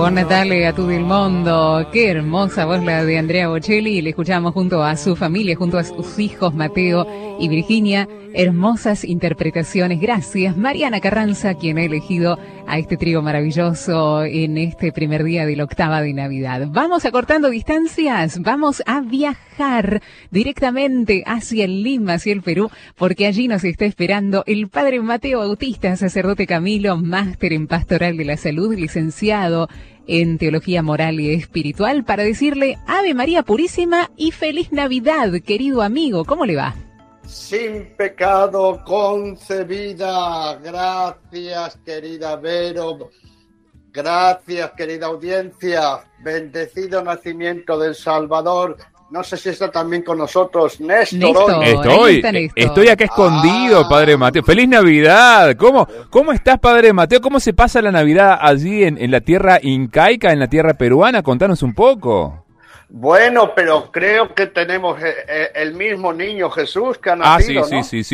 Buon Natale a todo el mundo. Qué hermosa voz la de Andrea Bocelli. Le escuchamos junto a su familia, junto a sus hijos Mateo y Virginia. Hermosas interpretaciones. Gracias, Mariana Carranza, quien ha elegido a este trío maravilloso en este primer día de la octava de Navidad. Vamos acortando distancias, vamos a viajar directamente hacia Lima, hacia el Perú, porque allí nos está esperando el padre Mateo Bautista, sacerdote Camilo, máster en Pastoral de la Salud, licenciado en Teología Moral y Espiritual, para decirle Ave María Purísima y Feliz Navidad, querido amigo. ¿Cómo le va? Sin pecado concebida. Gracias, querida Vero. Gracias, querida audiencia. Bendecido nacimiento del Salvador. No sé si está también con nosotros Néstor. Estoy acá escondido, Padre Mateo. ¡Feliz Navidad! ¿Cómo estás, Padre Mateo? ¿Cómo se pasa la Navidad allí en la tierra incaica, en la tierra peruana? Contanos un poco. Bueno, pero creo que tenemos el mismo niño Jesús que ha nacido, ¿no? Sí,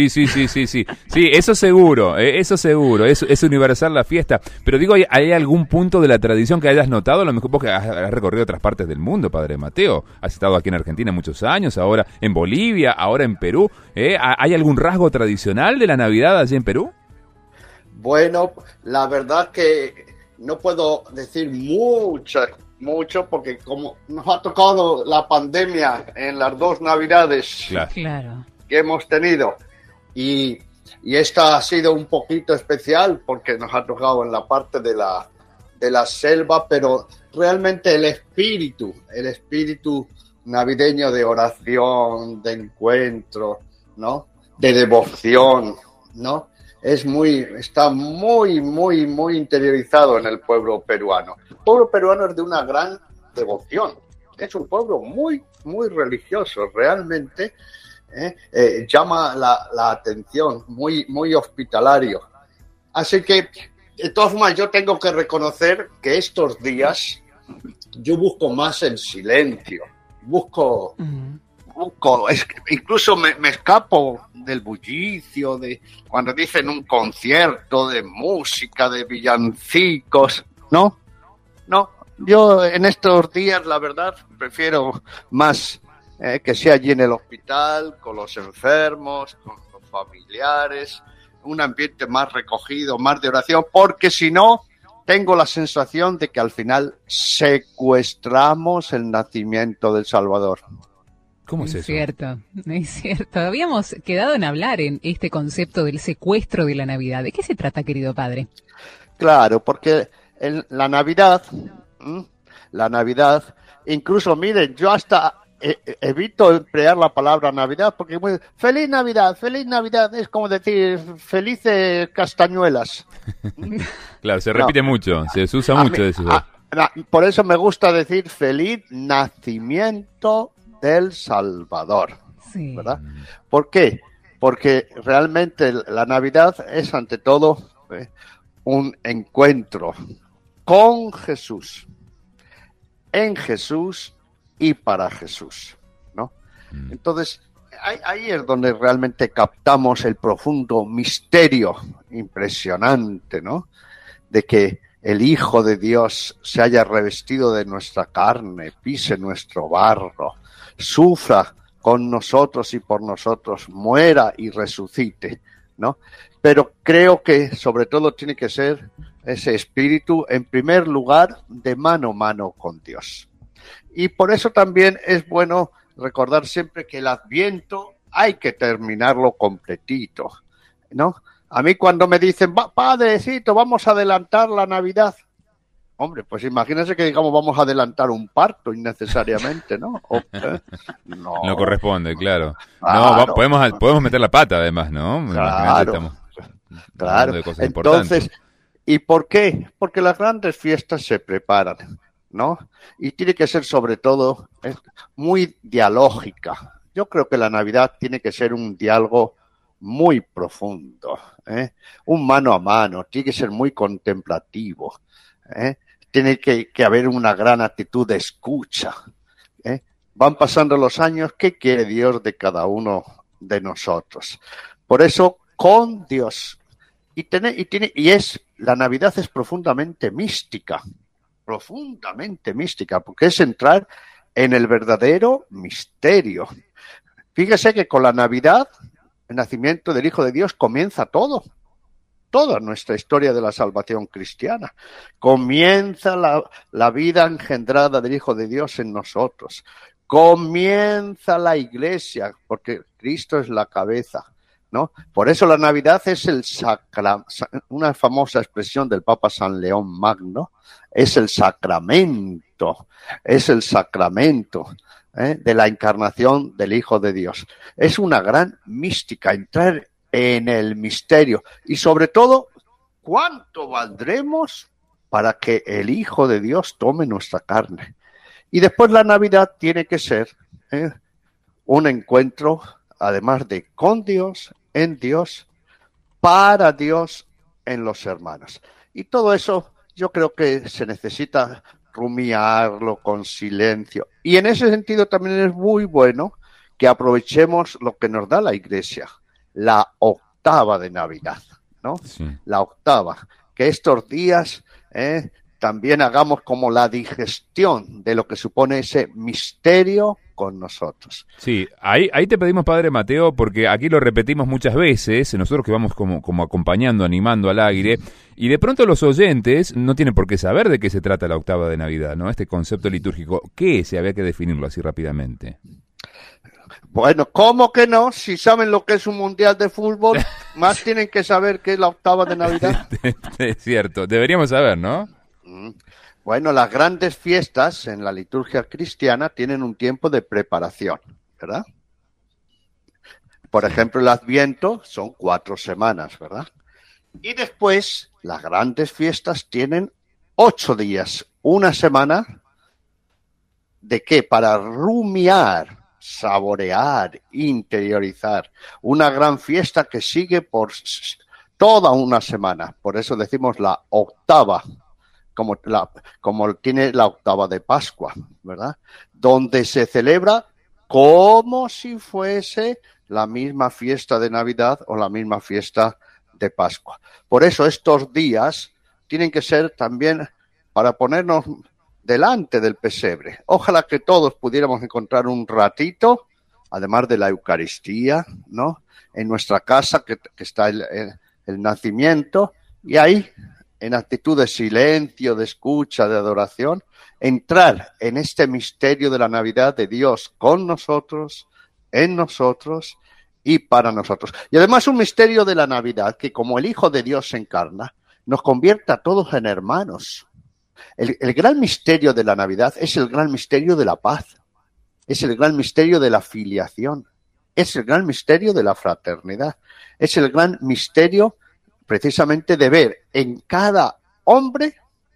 eso seguro, es universal la fiesta. Pero digo, ¿hay algún punto de la tradición que hayas notado? A lo mejor porque has recorrido otras partes del mundo, Padre Mateo. Has estado aquí en Argentina muchos años, ahora en Bolivia, ahora en Perú. ¿Hay algún rasgo tradicional de la Navidad allí en Perú? Bueno, la verdad que no puedo decir mucho, porque como nos ha tocado la pandemia en las dos Navidades claro. que hemos tenido, y esta ha sido un poquito especial porque nos ha tocado en la parte de la selva, pero realmente el espíritu navideño de oración, de encuentro, ¿no? De devoción, ¿no? Está muy interiorizado en el pueblo peruano. El pueblo peruano es de una gran devoción. Es un pueblo muy religioso, realmente llama la atención, muy hospitalario. Así que, de todas formas, yo tengo que reconocer que estos días yo busco más el silencio, incluso me escapo del bullicio, de cuando dicen un concierto de música, de villancicos. No, yo en estos días, la verdad, prefiero más que sea allí en el hospital, con los enfermos, con los familiares, un ambiente más recogido, más de oración, porque si no, tengo la sensación de que al final secuestramos el nacimiento del Salvador. ¿Cómo es eso? Es cierto. Habíamos quedado en hablar en este concepto del secuestro de la Navidad. ¿De qué se trata, querido padre? Claro, porque la Navidad, incluso miren, yo hasta evito emplear la palabra Navidad, porque feliz Navidad, es como decir felices castañuelas. Claro, se repite mucho, se usa mucho eso. Por eso me gusta decir feliz nacimiento del Salvador, sí. ¿Verdad? ¿Por qué? Porque realmente la Navidad es ante todo un encuentro con Jesús, en Jesús y para Jesús, ¿no? Entonces, ahí es donde realmente captamos el profundo misterio impresionante, ¿no? De que el Hijo de Dios se haya revestido de nuestra carne, pise nuestro barro, sufra con nosotros y por nosotros, muera y resucite, ¿no? Pero creo que sobre todo tiene que ser ese espíritu, en primer lugar, de mano a mano con Dios. Y por eso también es bueno recordar siempre que el Adviento hay que terminarlo completito, ¿no? A mí cuando me dicen, padrecito, vamos a adelantar la Navidad. Hombre, pues imagínense que digamos vamos a adelantar un parto innecesariamente, ¿no? No corresponde, claro. No, podemos meter la pata además, ¿no? Claro. De cosas importantes. Entonces, ¿y por qué? Porque las grandes fiestas se preparan, ¿no? Y tiene que ser sobre todo muy dialógica. Yo creo que la Navidad tiene que ser un diálogo muy profundo, un mano a mano, tiene que ser muy contemplativo, tiene que haber una gran actitud de escucha. Van pasando los años, ¿qué quiere Dios de cada uno de nosotros? Por eso, con Dios. La Navidad es profundamente mística, profundamente mística, porque es entrar en el verdadero misterio. Fíjese que con la Navidad, el nacimiento del Hijo de Dios, comienza todo. Toda nuestra historia de la salvación cristiana. Comienza la vida engendrada del Hijo de Dios en nosotros. Comienza la Iglesia, porque Cristo es la cabeza, ¿no? Por eso la Navidad es una famosa expresión del Papa San León Magno, es el sacramento de la encarnación del Hijo de Dios. Es una gran mística, entrar en el misterio y sobre todo, ¿cuánto valdremos para que el Hijo de Dios tome nuestra carne? Y después la Navidad tiene que ser un encuentro, además de con Dios, en Dios, para Dios, en los hermanos. Y todo eso yo creo que se necesita rumiarlo con silencio. Y en ese sentido también es muy bueno que aprovechemos lo que nos da la Iglesia, la octava de Navidad, ¿no? Sí. La octava, que estos días también hagamos como la digestión de lo que supone ese misterio con nosotros. Sí, ahí te pedimos, Padre Mateo, porque aquí lo repetimos muchas veces, nosotros que vamos como acompañando, animando al aire, y de pronto los oyentes no tienen por qué saber de qué se trata la octava de Navidad, ¿no? Este concepto litúrgico, ¿qué es? Había que definirlo así rápidamente. Bueno, ¿cómo que no? Si saben lo que es un mundial de fútbol, más tienen que saber qué es la octava de Navidad. Es cierto, deberíamos saber, ¿no? Bueno, las grandes fiestas en la liturgia cristiana tienen un tiempo de preparación, ¿verdad? Por ejemplo, el Adviento son 4 semanas, ¿verdad? Y después, las grandes fiestas tienen 8 días, una semana. ¿De qué? Para rumiar, saborear, interiorizar. Una gran fiesta que sigue por toda una semana. Por eso decimos la octava, como tiene la octava de Pascua, ¿verdad? Donde se celebra como si fuese la misma fiesta de Navidad o la misma fiesta de Pascua. Por eso estos días tienen que ser también para ponernos delante del pesebre. Ojalá que todos pudiéramos encontrar un ratito, además de la Eucaristía, ¿no? En nuestra casa, que está el nacimiento, y ahí, en actitud de silencio, de escucha, de adoración, entrar en este misterio de la Navidad de Dios con nosotros, en nosotros y para nosotros. Y además un misterio de la Navidad que, como el Hijo de Dios se encarna, nos convierte a todos en hermanos. El gran misterio de la Navidad es el gran misterio de la paz, es el gran misterio de la filiación, es el gran misterio de la fraternidad, es el gran misterio precisamente de ver en cada hombre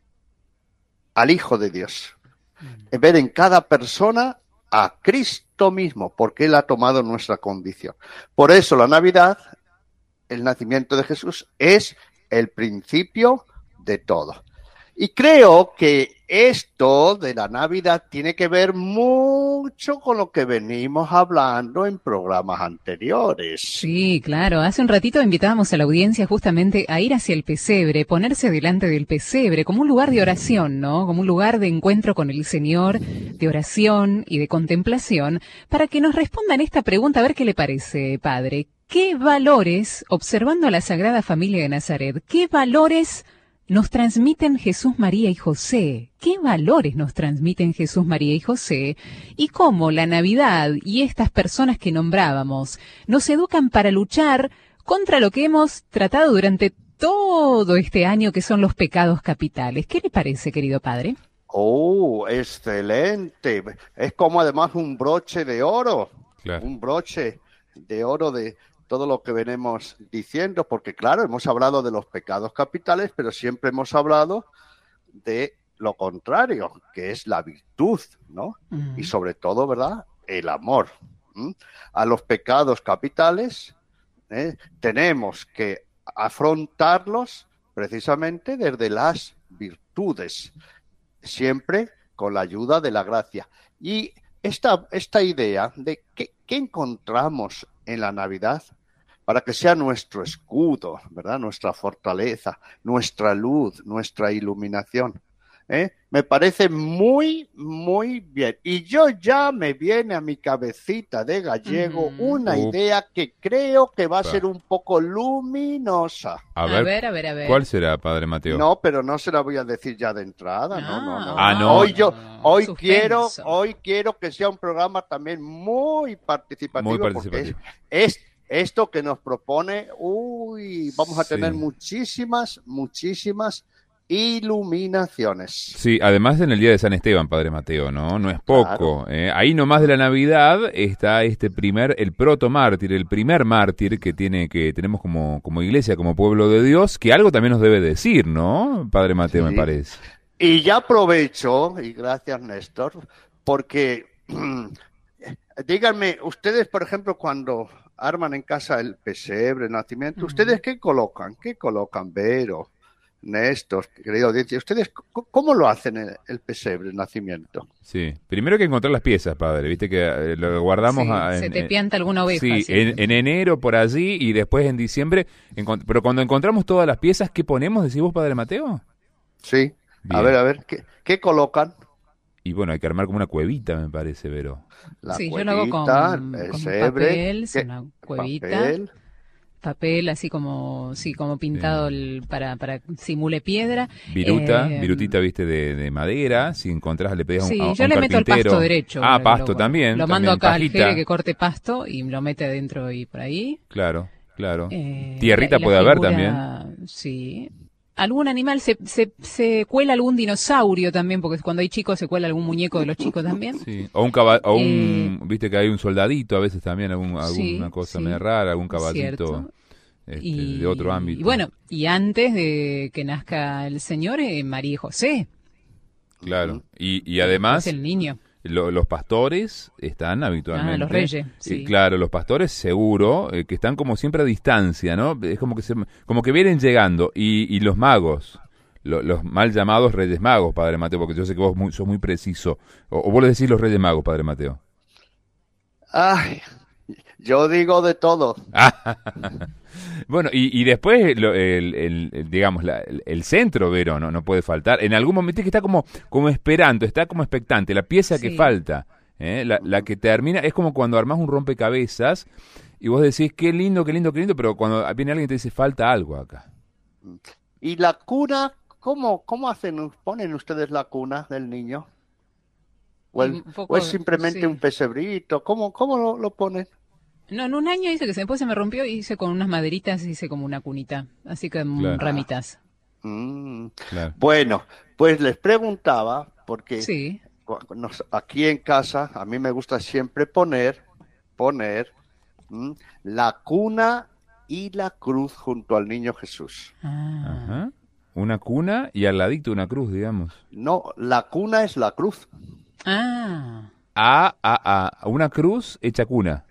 al Hijo de Dios, de ver en cada persona a Cristo mismo, porque Él ha tomado nuestra condición. Por eso la Navidad, el nacimiento de Jesús, es el principio de todo. Y creo que esto de la Navidad tiene que ver mucho con lo que venimos hablando en programas anteriores. Sí, claro. Hace un ratito invitábamos a la audiencia justamente a ir hacia el pesebre, ponerse delante del pesebre como un lugar de oración, ¿no? Como un lugar de encuentro con el Señor, de oración y de contemplación, para que nos respondan esta pregunta, a ver qué le parece, Padre. ¿Qué valores, observando a la Sagrada Familia de Nazaret, qué valores nos transmiten Jesús, María y José? ¿Qué valores nos transmiten Jesús, María y José? Y cómo la Navidad y estas personas que nombrábamos nos educan para luchar contra lo que hemos tratado durante todo este año, que son los pecados capitales. ¿Qué le parece, querido padre? ¡Oh, excelente! Es como además un broche de oro, claro. Un broche de oro de todo lo que venimos diciendo, porque claro, hemos hablado de los pecados capitales, pero siempre hemos hablado de lo contrario, que es la virtud, ¿no? Y sobre todo, ¿verdad?, el amor. A los pecados capitales tenemos que afrontarlos precisamente desde las virtudes, siempre con la ayuda de la gracia. Y esta idea de qué encontramos en la Navidad para que sea nuestro escudo, ¿verdad?, nuestra fortaleza, nuestra luz, nuestra iluminación. Me parece muy, muy bien. Y yo ya me viene a mi cabecita de gallego una idea que creo que va a ser un poco luminosa. A ver. ¿Cuál será, Padre Mateo? No, pero no se la voy a decir ya de entrada. No. No. Hoy quiero que sea un programa también muy participativo. Porque es esto que nos propone. Vamos a tener muchísimas iluminaciones. Sí, además en el día de San Esteban, Padre Mateo, no es poco. Claro. Ahí nomás de la Navidad está el protomártir, el primer mártir que tenemos como iglesia, como pueblo de Dios, que algo también nos debe decir, ¿no, Padre Mateo, me parece? Y ya aprovecho, y gracias Néstor, porque díganme, ustedes, por ejemplo, cuando arman en casa el pesebre, el nacimiento, ¿ustedes qué colocan? ¿Qué colocan, Vero? Néstor, querida audiencia, ¿ustedes cómo lo hacen el pesebre, el nacimiento? Sí, primero hay que encontrar las piezas, padre, viste que lo guardamos... se te pianta alguna oveja. Sí, en enero por allí y después en diciembre, pero cuando encontramos todas las piezas, ¿qué ponemos, decís vos, Padre Mateo? Sí, bien. A ver, ¿qué colocan? Y bueno, hay que armar como una cuevita, me parece, Vero. Yo lo hago con papel, una cuevita. Papel así como pintado para simule piedra. Virutita, viste, de madera. Si encontrás, le pedís a un carpintero. Yo le meto el pasto derecho. Pasto también. Lo mando acá al Jere que corte pasto y lo mete adentro y por ahí. Claro. Tierrita puede haber también. Sí. Algún animal, se cuela algún dinosaurio también, porque cuando hay chicos se cuela algún muñeco de los chicos también. Sí. O viste que hay un soldadito a veces también, alguna cosa medio rara, algún caballito de otro ámbito. Y bueno, y antes de que nazca el Señor, María y José. Claro, y además... Es el niño. Los pastores están habitualmente. Los reyes. Sí. Claro, los pastores seguro, que están como siempre a distancia, ¿no? Es como que vienen llegando. Y los magos, los mal llamados Reyes Magos, Padre Mateo, porque yo sé que vos sos muy preciso. O vos le decís los Reyes Magos, Padre Mateo. Ay, yo digo de todo. Bueno, y después, digamos, el centro, Vero, no puede faltar. En algún momento es que está como esperando, está como expectante, la pieza que falta, la que termina, es como cuando armás un rompecabezas y vos decís, qué lindo, pero cuando viene alguien y te dice, falta algo acá. ¿Y la cuna? ¿Cómo hacen? ¿Ponen ustedes la cuna del niño? ¿O es simplemente un pesebrito? ¿Cómo lo ponen? No, en un año después se me rompió y hice con unas maderitas, hice como una cunita, así que ramitas. Claro. Bueno, pues les preguntaba, porque aquí en casa a mí me gusta siempre poner la cuna y la cruz junto al niño Jesús. Ajá. Una cuna y al ladito una cruz, digamos. No, la cuna es la cruz. Una cruz hecha cuna.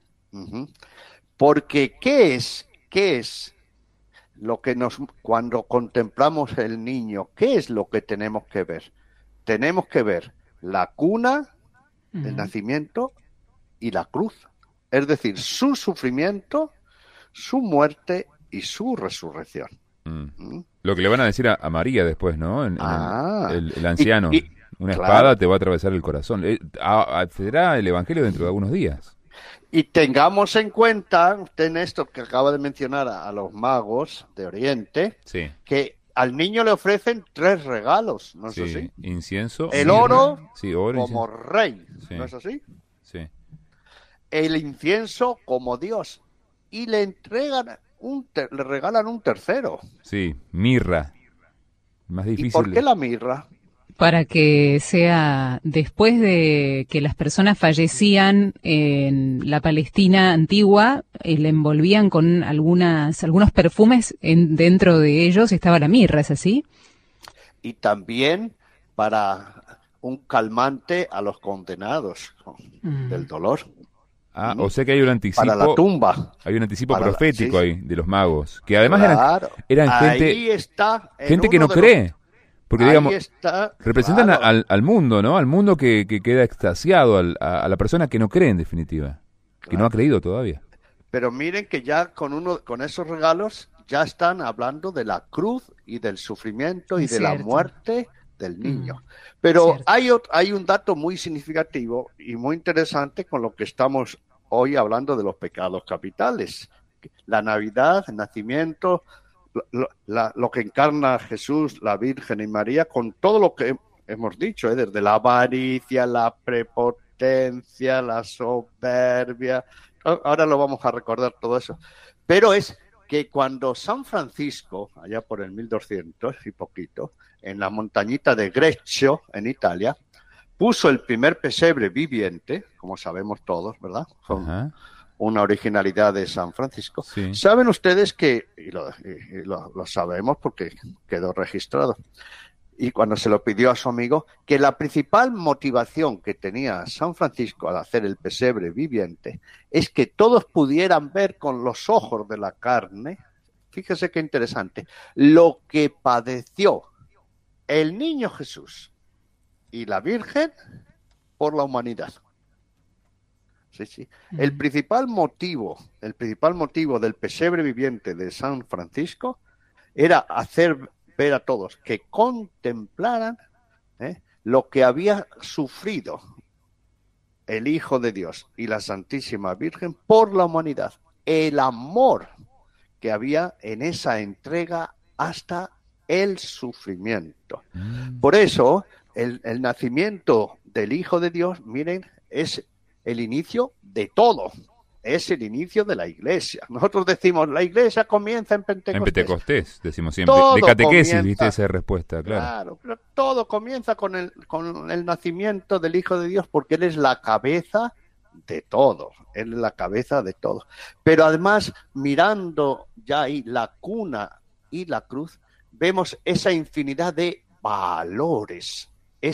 Porque ¿qué es lo que cuando contemplamos el niño, qué es lo que tenemos que ver? Tenemos que ver la cuna, el nacimiento y la cruz, es decir, su sufrimiento, su muerte y su resurrección. Lo que le van a decir a María después, ¿no? El anciano, una espada te va a atravesar el corazón. Será el Evangelio dentro de algunos días. Y tengamos en cuenta, usted Néstor, que acaba de mencionar a los magos de Oriente, que al niño le ofrecen 3 regalos, ¿no es así? Incienso. El oro, oro como rey, ¿no es así? Sí. El incienso como Dios. Y le regalan un tercero. Sí, mirra. Más difícil. ¿Y por qué la mirra? Para que sea después de que las personas fallecían en la Palestina antigua, le envolvían con algunos perfumes, dentro de ellos estaba la mirra, ¿es así? Y también para un calmante a los condenados del dolor. O sea que hay un anticipo. Para la tumba. Hay un anticipo profético ahí de los magos. Que además eran gente que no cree. Porque, digamos, representan al mundo, ¿no? Al mundo que queda extasiado, a la persona que no cree, en definitiva. Que no ha creído todavía. Pero miren que ya con esos regalos ya están hablando de la cruz y del sufrimiento y de la muerte del niño. Pero Cierto. hay un dato muy significativo y muy interesante con lo que estamos hoy hablando de los pecados capitales. La Navidad, el nacimiento, lo que encarna Jesús, la Virgen y María, con todo lo que hemos dicho, desde la avaricia, la prepotencia, la soberbia. Ahora lo vamos a recordar todo eso. Pero es que cuando San Francisco, allá por el 1200 y poquito, en la montañita de Greccio, en Italia, puso el primer pesebre viviente, como sabemos todos, ¿verdad? Son una originalidad de San Francisco. Sí. Saben ustedes que, y lo sabemos porque quedó registrado, y cuando se lo pidió a su amigo, que la principal motivación que tenía San Francisco al hacer el pesebre viviente es que todos pudieran ver con los ojos de la carne, fíjese qué interesante, lo que padeció el niño Jesús y la Virgen por la humanidad. Sí, sí. El principal motivo del pesebre viviente de San Francisco era hacer ver a todos que contemplaran lo que había sufrido el Hijo de Dios y la Santísima Virgen por la humanidad, el amor que había en esa entrega hasta el sufrimiento. Por eso, el nacimiento del Hijo de Dios, miren, es el inicio de todo. Es el inicio de la Iglesia. Nosotros decimos, la Iglesia comienza en Pentecostés. En Pentecostés, decimos siempre. Todo de catequesis, comienza, viste esa respuesta, claro. Claro, pero todo comienza con el nacimiento del Hijo de Dios, porque Él es la cabeza de todo. Él es la cabeza de todo. Pero además, mirando ya ahí la cuna y la cruz, vemos esa infinidad de valores,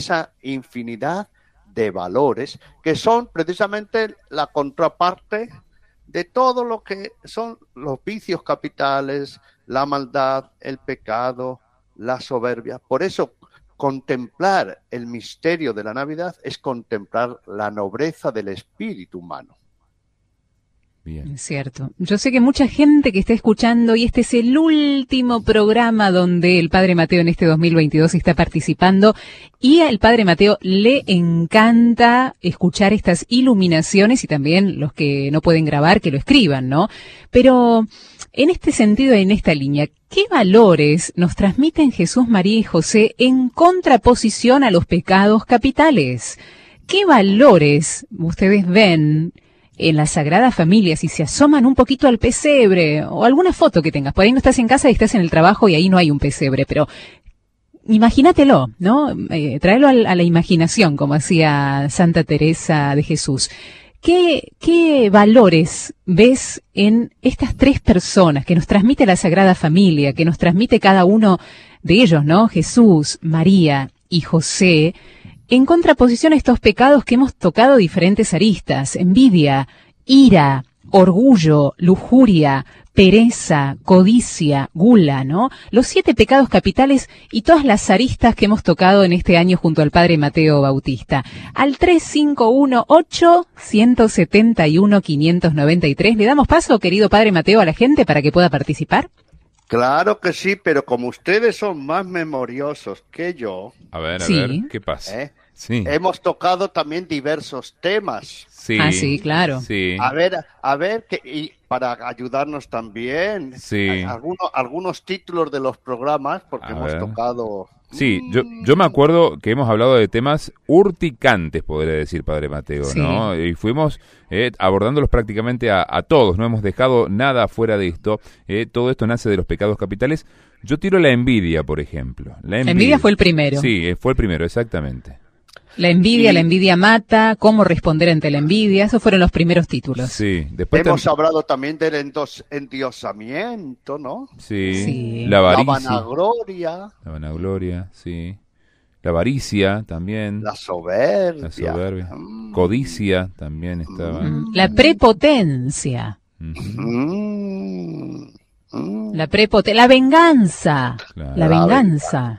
que son precisamente la contraparte de todo lo que son los vicios capitales, la maldad, el pecado, la soberbia. Por eso, contemplar el misterio de la Navidad es contemplar la nobleza del espíritu humano. Bien. Cierto. Yo sé que mucha gente que está escuchando, y este es el último programa donde el Padre Mateo en este 2022 está participando, y al Padre Mateo le encanta escuchar estas iluminaciones, y también los que no pueden grabar, que lo escriban, ¿no? Pero en este sentido, en esta línea, ¿qué valores nos transmiten Jesús, María y José en contraposición a los pecados capitales? ¿Qué valores ustedes ven en la Sagrada Familia, si se asoman un poquito al pesebre, o alguna foto que tengas? Por ahí no estás en casa y estás en el trabajo y ahí no hay un pesebre, pero imagínatelo, ¿no? Tráelo a la imaginación, como hacía Santa Teresa de Jesús. ¿Qué valores ves en estas tres personas que nos transmite la Sagrada Familia, que nos transmite cada uno de ellos, ¿no? Jesús, María y José, en contraposición a estos pecados que hemos tocado diferentes aristas: envidia, ira, orgullo, lujuria, pereza, codicia, gula, ¿no? Los 7 pecados capitales y todas las aristas que hemos tocado en este año junto al Padre Mateo Bautista. Al 3518-171-593, ¿le damos paso, querido Padre Mateo, a la gente para que pueda participar? Claro que sí, pero como ustedes son más memoriosos que yo... A ver, ¿qué pasa? Sí. Hemos tocado también diversos temas. Sí. Ah, sí, claro. Sí. A ver, y para ayudarnos también, algunos títulos de los programas, porque hemos tocado... Sí, yo me acuerdo que hemos hablado de temas urticantes, podría decir, Padre Mateo, sí, ¿no? Y fuimos abordándolos prácticamente a todos, no hemos dejado nada fuera de esto. Todo esto nace de los pecados capitales. Yo tiro la envidia, por ejemplo. La envidia fue el primero. Sí, fue el primero, exactamente. La envidia mata, cómo responder ante la envidia, esos fueron los primeros títulos. Sí, después hemos hablado también del endiosamiento, ¿no? Sí. La avaricia. La vanagloria, sí. La avaricia también. La soberbia. Codicia también estaba. La prepotencia. La venganza. Claro. La venganza.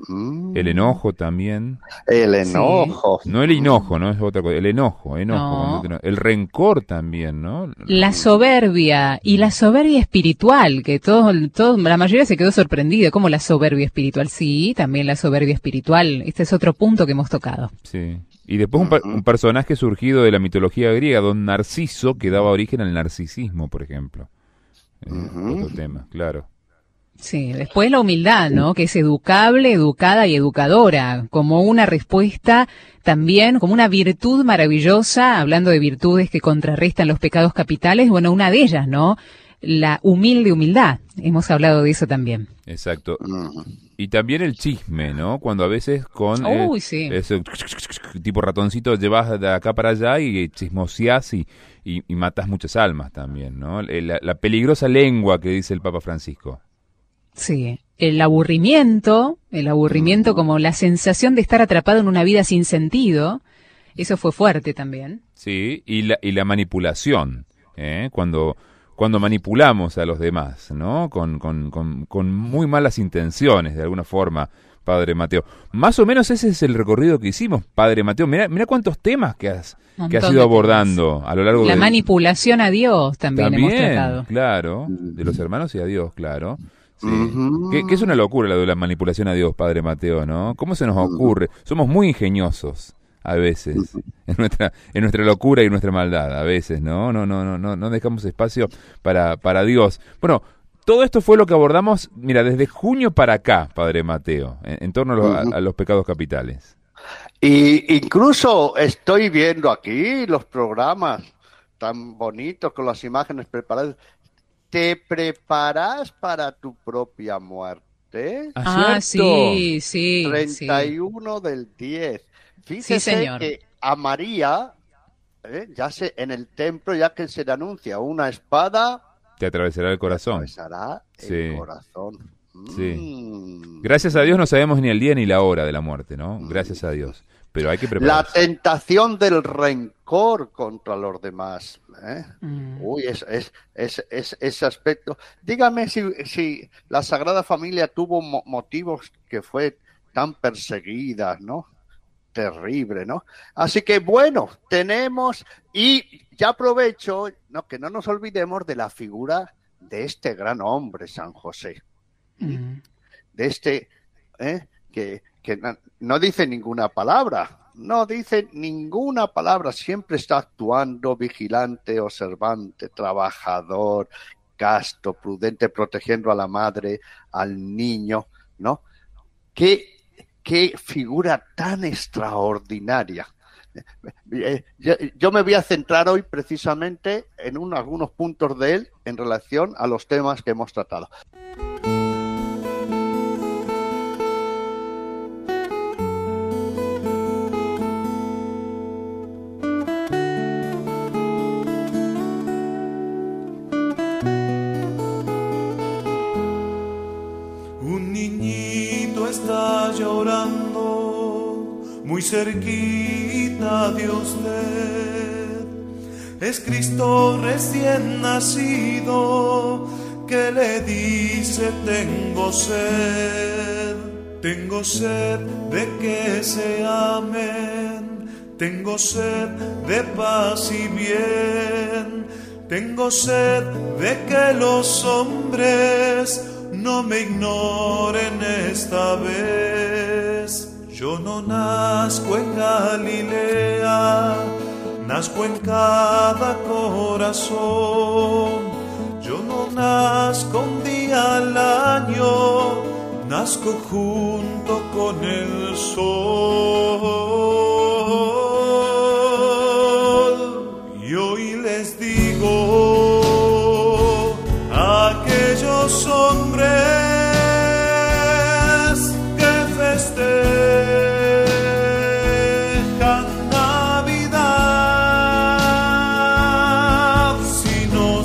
El enojo también. El enojo. Sí. No el hinojo, no es otra cosa. El enojo. No. El rencor también, ¿no? La soberbia y la soberbia espiritual, que la mayoría se quedó sorprendida. ¿Cómo la soberbia espiritual? Sí, también la soberbia espiritual. Este es otro punto que hemos tocado. Sí. Y después un personaje surgido de la mitología griega, don Narciso, que daba origen al narcisismo, por ejemplo. Otro tema, claro. Sí, después la humildad, ¿no? Que es educable, educada y educadora, como una respuesta también, como una virtud maravillosa, hablando de virtudes que contrarrestan los pecados capitales, bueno, una de ellas, ¿no? La humilde humildad, hemos hablado de eso también. Exacto. Y también el chisme, ¿no? Cuando a veces con sí. ese tipo ratoncito llevas de acá para allá y chismoseás y matas muchas almas también, ¿no? La peligrosa lengua que dice el Papa Francisco. Sí, el aburrimiento como la sensación de estar atrapado en una vida sin sentido, eso fue fuerte también. Sí, y la manipulación, cuando manipulamos a los demás, ¿no? Con muy malas intenciones, de alguna forma, Padre Mateo. Más o menos ese es el recorrido que hicimos, Padre Mateo. Mira cuántos temas que has ido abordando a lo largo de... La manipulación a Dios también hemos tratado. Claro, de los hermanos y a Dios, claro. Sí. Que es una locura la de la manipulación a Dios, Padre Mateo, ¿no? ¿Cómo se nos ocurre? Somos muy ingeniosos a veces en nuestra locura y nuestra maldad, a veces, ¿no? No dejamos espacio para Dios. Bueno, todo esto fue lo que abordamos, mira, desde junio para acá, Padre Mateo, en torno a los pecados capitales. Y incluso estoy viendo aquí los programas tan bonitos con las imágenes preparadas. ¿Te preparas para tu propia muerte? Sí. 31 del 10. Fíjese que a María, en el templo, ya que se le anuncia una espada, te atravesará el corazón. El corazón. Sí. Gracias a Dios no sabemos ni el día ni la hora de la muerte, ¿no? Gracias a Dios. Pero hay que prepararse. La tentación del rencor contra los demás. Uy, ese aspecto. Dígame si la Sagrada Familia tuvo motivos que fue tan perseguida, ¿no? Terrible, ¿no? Así que bueno, tenemos, y ya aprovecho, que no nos olvidemos de la figura de este gran hombre, San José. De este, que no dice ninguna palabra, siempre está actuando, vigilante, observante, trabajador, casto, prudente, protegiendo a la madre, al niño, ¿no? Qué figura tan extraordinaria. Yo me voy a centrar hoy precisamente en algunos puntos de él en relación a los temas que hemos tratado. Llorando muy cerquita de usted, es Cristo recién nacido que le dice: tengo sed de que se amen, tengo sed de paz y bien, tengo sed de que los hombres no me ignoren esta vez. Yo no nazco en Galilea, nazco en cada corazón. Yo no nazco un día al año, nazco junto con el sol. Y hoy les digo a aquellos hombres que festejan Navidad, si no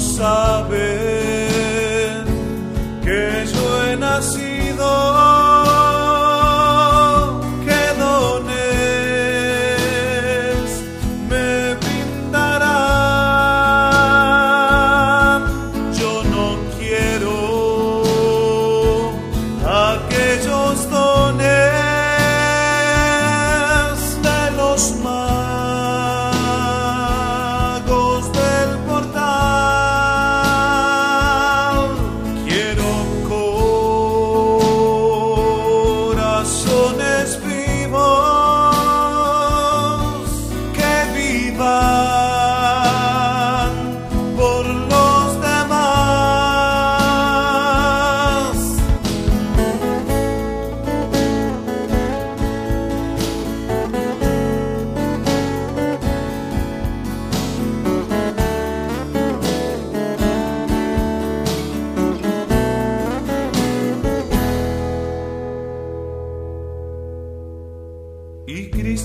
saben que yo he nacido, ¿qué dones me brindarán? Yo no quiero aquellos dones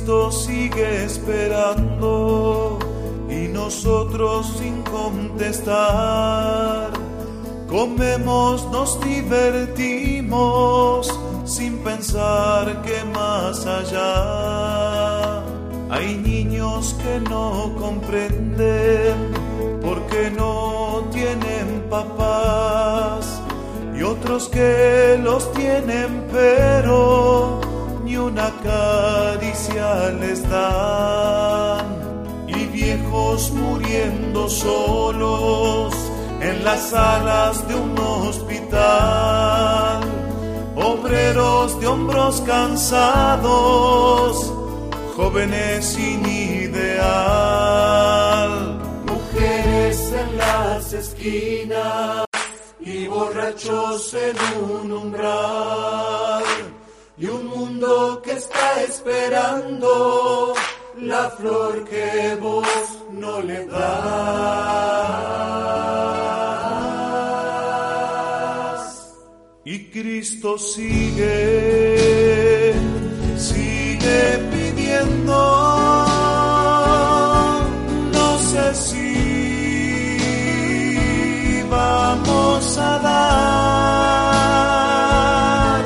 Cristo sigue esperando y nosotros sin contestar comemos, nos divertimos sin pensar que más allá hay niños que no comprenden porque no tienen papás y otros que los tienen pero ni una caricia les dan, y viejos muriendo solos en las salas de un hospital, obreros de hombros cansados, jóvenes sin ideal, mujeres en las esquinas y borrachos en un umbral, y un mundo que está esperando la flor que vos no le das. Y Cristo sigue pidiendo, no sé si vamos a dar,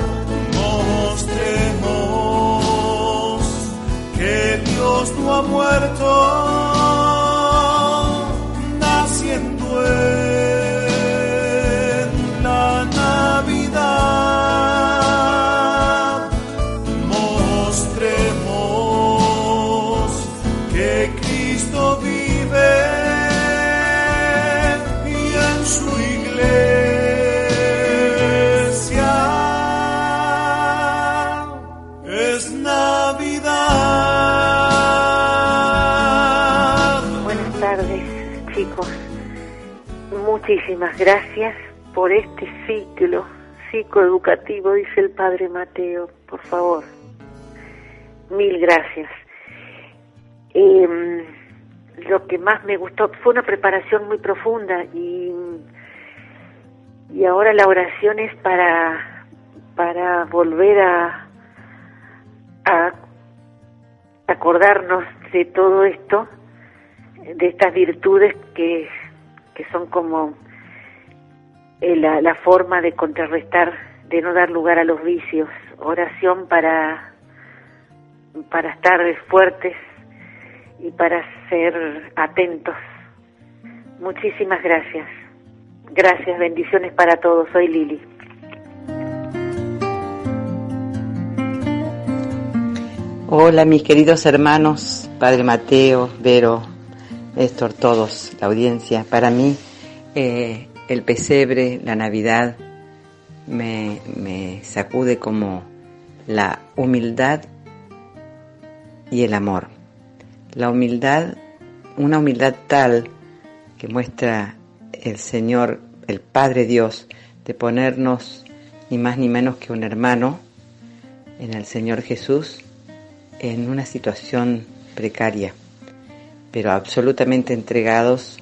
mostremos que Dios no ha muerto, naciendo en la Navidad, mostremos que Cristo vive y en su iglesia es Navidad. Buenas tardes, chicos. Muchísimas gracias por este ciclo psicoeducativo, dice el Padre Mateo. Por favor, mil gracias. Lo que más me gustó fue una preparación muy profunda y ahora la oración es para volver a acordarnos de todo esto, de estas virtudes que son como la forma de contrarrestar, de no dar lugar a los vicios. Oración para estar fuertes y para ser atentos. Muchísimas gracias. Gracias, bendiciones para todos. Soy Lili. Hola, mis queridos hermanos, Padre Mateo, Vero, Néstor, todos, la audiencia. Para mí, el pesebre, la Navidad, me sacude como la humildad y el amor. La humildad, una humildad tal que muestra el Señor, el Padre Dios, de ponernos ni más ni menos que un hermano en el Señor Jesús en una situación precaria, pero absolutamente entregados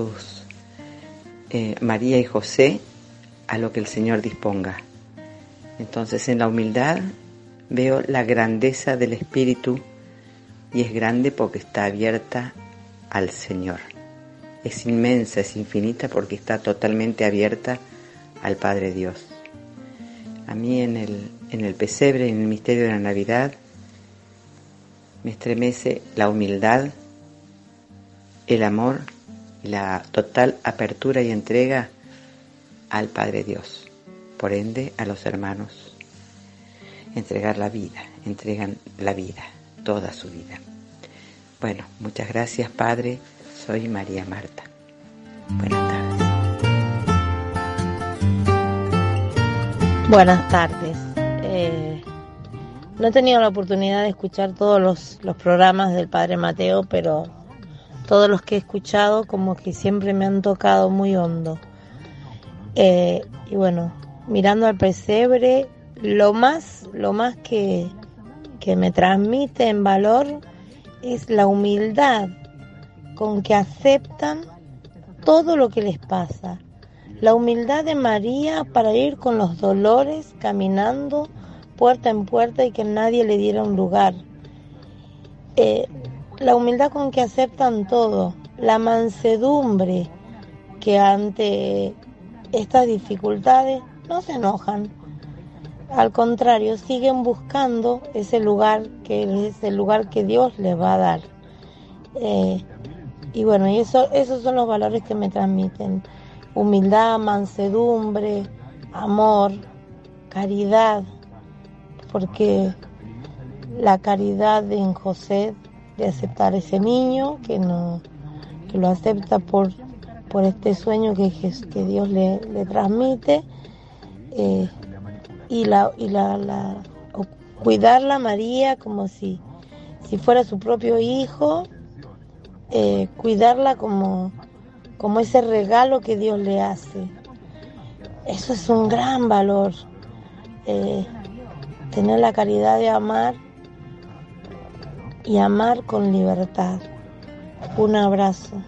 María y José a lo que el Señor disponga. Entonces, en la humildad veo la grandeza del Espíritu, y es grande porque está abierta al Señor. Es inmensa, es infinita porque está totalmente abierta al Padre Dios. A mí en el pesebre, en el misterio de la Navidad, me estremece la humildad, el amor y la total apertura y entrega al Padre Dios. Por ende, a los hermanos, entregan la vida, toda su vida. Bueno, muchas gracias, Padre. Soy María Marta. Buenas tardes. Buenas tardes. No he tenido la oportunidad de escuchar todos los programas del Padre Mateo, pero todos los que he escuchado como que siempre me han tocado muy hondo. Y bueno, mirando al pesebre, lo más que me transmite en valor es la humildad con que aceptan todo lo que les pasa. La humildad de María para ir con los dolores caminando puerta en puerta y que nadie le diera un lugar. la humildad con que aceptan todo, la mansedumbre que ante estas dificultades no se enojan, al contrario, siguen buscando ese lugar que es el lugar que Dios les va a dar. Y bueno, y esos son los valores que me transmiten: humildad, mansedumbre, amor, caridad, porque la caridad en José de aceptar ese niño que lo acepta por este sueño que Dios le transmite, y cuidarla a María como si fuera su propio hijo, cuidarla como ese regalo que Dios le hace. Eso es un gran valor, tener la caridad de amar y amar con libertad. Un abrazo.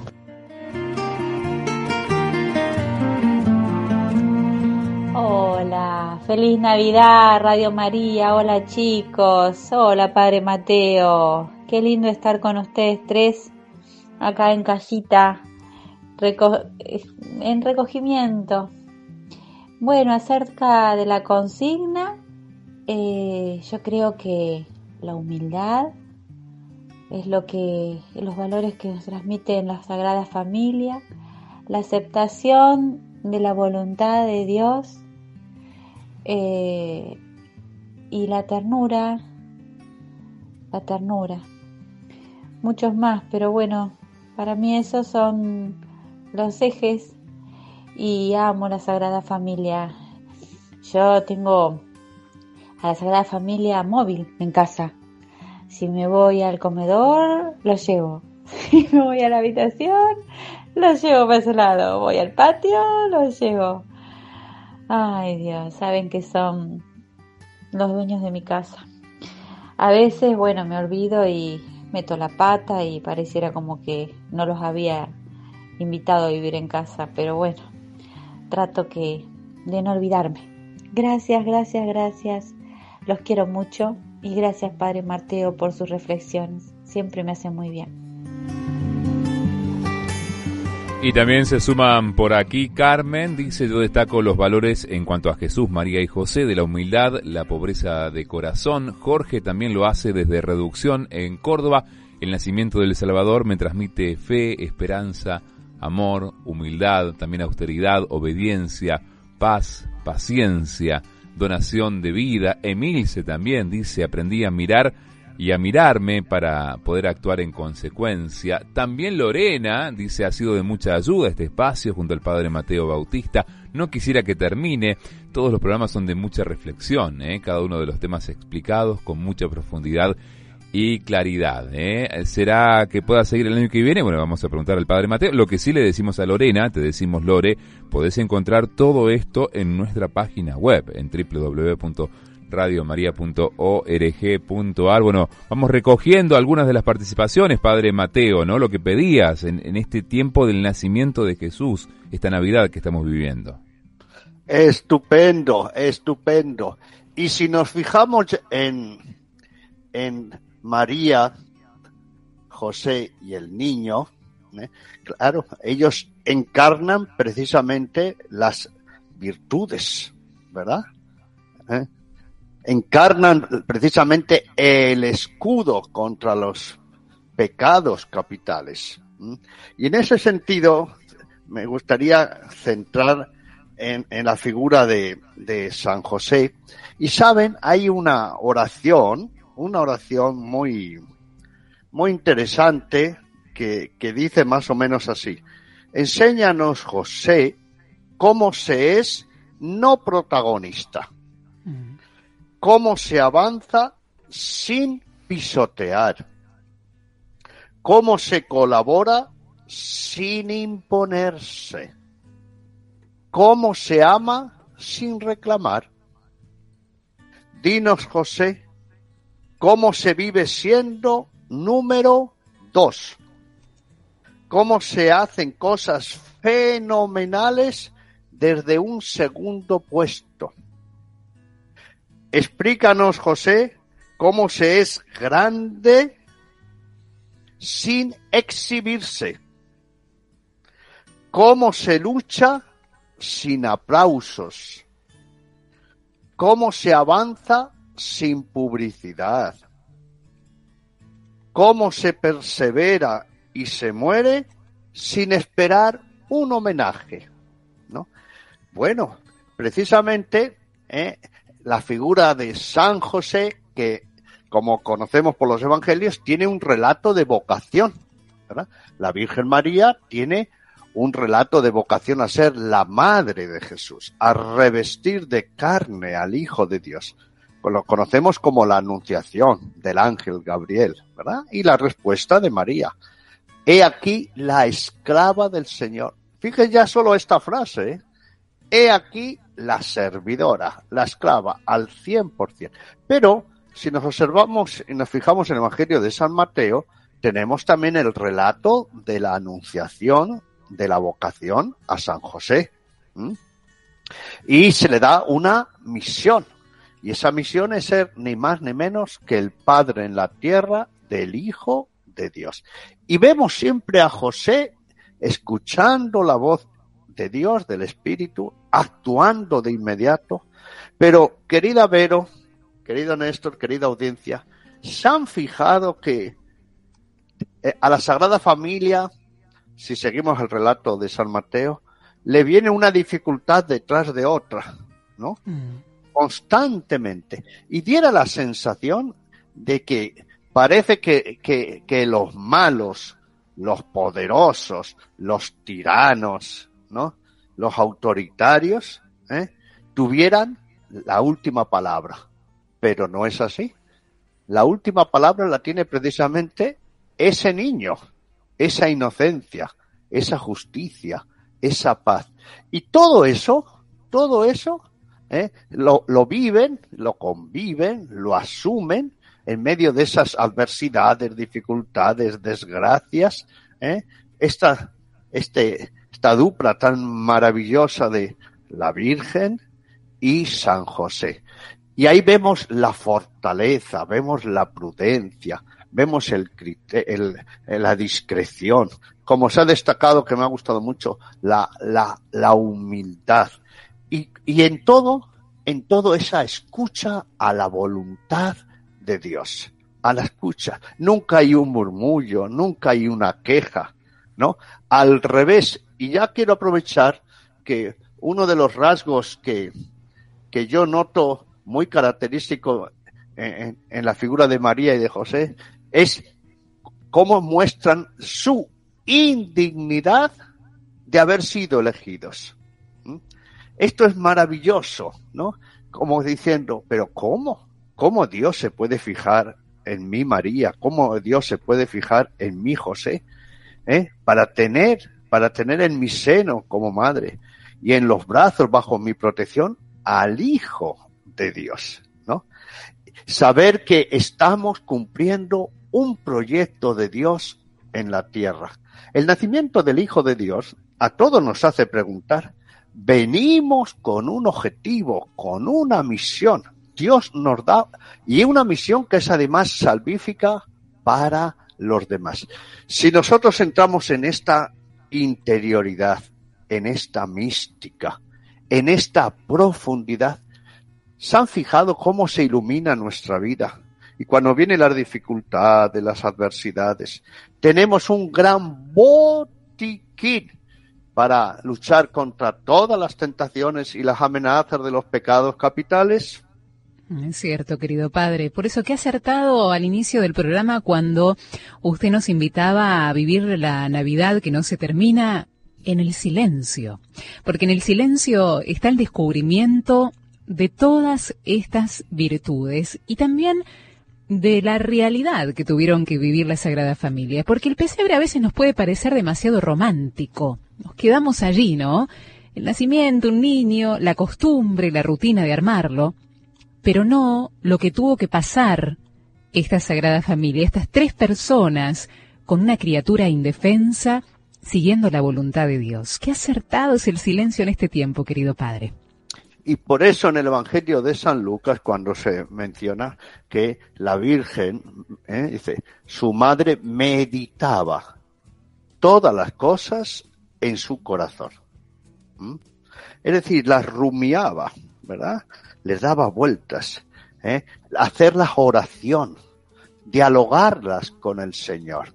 Hola, feliz Navidad, Radio María. Hola chicos, hola Padre Mateo. Qué lindo estar con ustedes tres acá en casita, en recogimiento. Bueno, acerca de la consigna, yo creo que la humildad es los valores que nos transmiten la Sagrada Familia, la aceptación de la voluntad de Dios, y la ternura, muchos más, pero bueno, para mí esos son los ejes, y amo la Sagrada Familia. Yo tengo a la Sagrada Familia móvil en casa. Si me voy al comedor, lo llevo. Si me voy a la habitación, lo llevo para ese lado. Voy al patio, lo llevo. Ay Dios, saben que son los dueños de mi casa. A veces, bueno, me olvido y meto la pata y pareciera como que no los había invitado a vivir en casa, pero bueno, trato de no olvidarme. Gracias. Los quiero mucho y gracias Padre Mateo por sus reflexiones. Siempre me hacen muy bien. Y también se suman por aquí Carmen, dice: yo destaco los valores en cuanto a Jesús, María y José, de la humildad, la pobreza de corazón. Jorge también lo hace desde Reducción en Córdoba. El nacimiento del Salvador me transmite fe, esperanza, amor, humildad, también austeridad, obediencia, paz, paciencia, donación de vida. Emilce también dice: aprendí a mirar y a mirarme para poder actuar en consecuencia. También Lorena dice: ha sido de mucha ayuda este espacio junto al Padre Mateo Bautista. No quisiera que termine. Todos los programas son de mucha reflexión, cada uno de los temas explicados con mucha profundidad y claridad. ¿Será que pueda seguir el año que viene? Bueno, vamos a preguntar al Padre Mateo. Lo que sí le decimos a Lorena, te decimos Lore, podés encontrar todo esto en nuestra página web, en www.radiomaria.org.ar. Bueno, vamos recogiendo algunas de las participaciones, Padre Mateo, ¿no? Lo que pedías en este tiempo del nacimiento de Jesús, esta Navidad que estamos viviendo. Estupendo. Y si nos fijamos en María, José y el niño, claro, ellos encarnan precisamente las virtudes, ¿verdad? Encarnan precisamente el escudo contra los pecados capitales. Y en ese sentido me gustaría centrar en la figura de San José. Y saben, hay una oración muy interesante que dice más o menos así: enséñanos, José, cómo se es no protagonista, cómo se avanza sin pisotear, cómo se colabora sin imponerse, cómo se ama sin reclamar. Dinos, José, cómo se vive siendo número 2, cómo se hacen cosas fenomenales desde un segundo puesto. Explícanos, José, cómo se es grande sin exhibirse. Cómo se lucha sin aplausos. Cómo se avanza sin publicidad. Cómo se persevera y se muere sin esperar un homenaje, ¿no? Bueno, precisamente la figura de San José, que como conocemos por los evangelios, tiene un relato de vocación, ¿verdad? La Virgen María tiene un relato de vocación a ser la madre de Jesús, a revestir de carne al Hijo de Dios. Lo conocemos como la anunciación del ángel Gabriel, ¿verdad? Y la respuesta de María. He aquí la esclava del Señor. Fíjense ya solo esta frase, ¿eh? He aquí la servidora, la esclava, al 100%. Pero, si nos observamos y nos fijamos en el Evangelio de San Mateo, tenemos también el relato de la anunciación de la vocación a San José. Y se le da una misión. Y esa misión es ser ni más ni menos que el Padre en la tierra del Hijo de Dios. Y vemos siempre a José escuchando la voz de Dios, del Espíritu, actuando de inmediato. Pero, querida Vero, querido Néstor, querida audiencia, ¿se han fijado que a la Sagrada Familia, si seguimos el relato de San Mateo, le viene una dificultad detrás de otra, ¿no? Constantemente. Y diera la sensación de que parece que los malos, los poderosos, los tiranos, ¿no? Los autoritarios, tuvieran la última palabra. Pero no es así. La última palabra la tiene precisamente ese niño, esa inocencia, esa justicia, esa paz. Y todo eso, lo viven, lo conviven, lo asumen en medio de esas adversidades, dificultades, desgracias, esta dupla tan maravillosa de la Virgen y San José. Y ahí vemos la fortaleza, vemos la prudencia, vemos la discreción. Como se ha destacado, que me ha gustado mucho, la humildad. Y en todo esa escucha a la voluntad de Dios, a la escucha. Nunca hay un murmullo, nunca hay una queja, ¿no? Al revés. Y ya quiero aprovechar que uno de los rasgos que yo noto muy característico en la figura de María y de José es cómo muestran su indignidad de haber sido elegidos. Esto es maravilloso, ¿no? Como diciendo, pero ¿cómo? ¿Cómo Dios se puede fijar en mí, María? ¿Cómo Dios se puede fijar en mí, José? Para tener en mi seno como madre y en los brazos bajo mi protección al Hijo de Dios, ¿no? Saber que estamos cumpliendo un proyecto de Dios en la tierra. El nacimiento del Hijo de Dios a todos nos hace preguntar, venimos con un objetivo, con una misión. Dios nos da, y una misión que es además salvífica para los demás. Si nosotros entramos en esta interioridad, en esta mística, en esta profundidad, ¿se han fijado cómo se ilumina nuestra vida? Y cuando vienen las dificultades, las adversidades, tenemos un gran botiquín para luchar contra todas las tentaciones y las amenazas de los pecados capitales. Es cierto, querido padre. Por eso, qué acertado al inicio del programa cuando usted nos invitaba a vivir la Navidad que no se termina en el silencio. Porque en el silencio está el descubrimiento de todas estas virtudes y también de la realidad que tuvieron que vivir la Sagrada Familia. Porque el pesebre a veces nos puede parecer demasiado romántico. Nos quedamos allí, ¿no? El nacimiento, un niño, la costumbre, la rutina de armarlo. Pero no lo que tuvo que pasar esta Sagrada Familia, estas 3 personas con una criatura indefensa siguiendo la voluntad de Dios. Qué acertado es el silencio en este tiempo, querido padre. Y por eso en el Evangelio de San Lucas, cuando se menciona que la Virgen, dice, su madre meditaba todas las cosas en su corazón. Es decir, las rumiaba, ¿verdad? Les daba vueltas, hacerlas oración, dialogarlas con el Señor.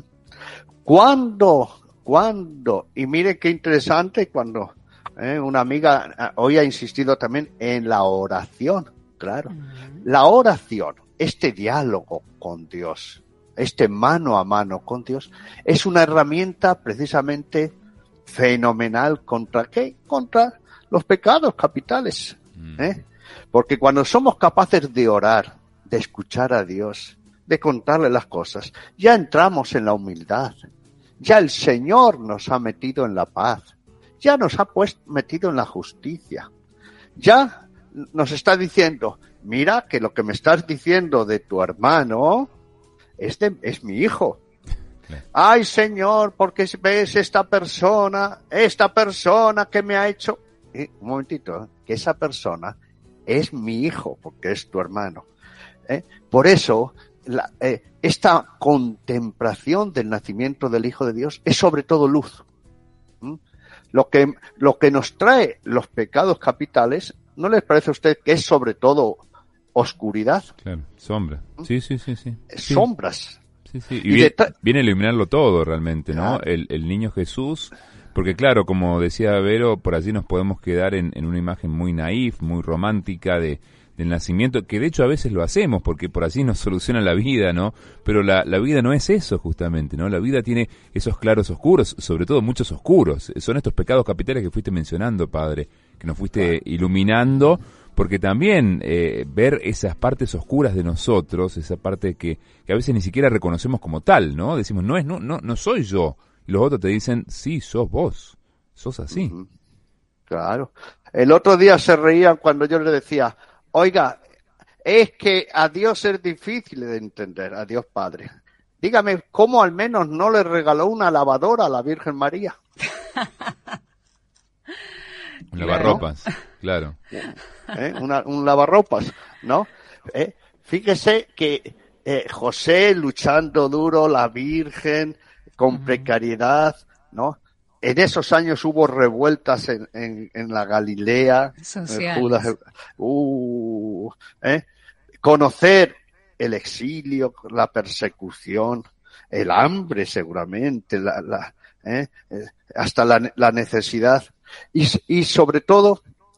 ¿Cuándo? Y miren qué interesante cuando una amiga hoy ha insistido también en la oración, claro. La oración, este diálogo con Dios, este mano a mano con Dios, es una herramienta precisamente fenomenal. ¿Contra qué? Contra los pecados capitales. Porque cuando somos capaces de orar, de escuchar a Dios, de contarle las cosas, ya entramos en la humildad. Ya el Señor nos ha metido en la paz. Ya nos ha metido en la justicia. Ya nos está diciendo, mira que lo que me estás diciendo de tu hermano es mi hijo. Ay, Señor, porque ves esta persona que me ha hecho... un momentito, que esa persona es mi hijo, porque es tu hermano. Por eso, esta contemplación del nacimiento del Hijo de Dios es sobre todo luz. Lo que nos trae los pecados capitales, ¿no les parece a usted que es sobre todo oscuridad? Claro, sombra. Sí. Sombras. Sí. Y viene a iluminarlo todo realmente, ¿no? Claro. El niño Jesús, porque claro, como decía Vero, por allí nos podemos quedar en una imagen muy naif, muy romántica del nacimiento, que de hecho a veces lo hacemos, porque por allí nos soluciona la vida, ¿no? Pero la vida no es eso justamente, ¿no? La vida tiene esos claros oscuros, sobre todo muchos oscuros. Son estos pecados capitales que fuiste mencionando, Padre, que nos fuiste iluminando, porque también ver esas partes oscuras de nosotros, esa parte que a veces ni siquiera reconocemos como tal, ¿no? Decimos, no soy yo. Y los otros te dicen, sí, sos vos, sos así. Claro. El otro día se reían cuando yo les decía, oiga, es que a Dios es difícil de entender, a Dios Padre. Dígame, ¿cómo al menos no le regaló una lavadora a la Virgen María? Un lavarropas, claro. Un lavarropas, ¿no? Fíjese que José luchando duro, la Virgen con precariedad, ¿no? En esos años hubo revueltas en la Galilea. Sociales. Conocer el exilio, la persecución, el hambre seguramente, hasta la necesidad. Y sobre todo,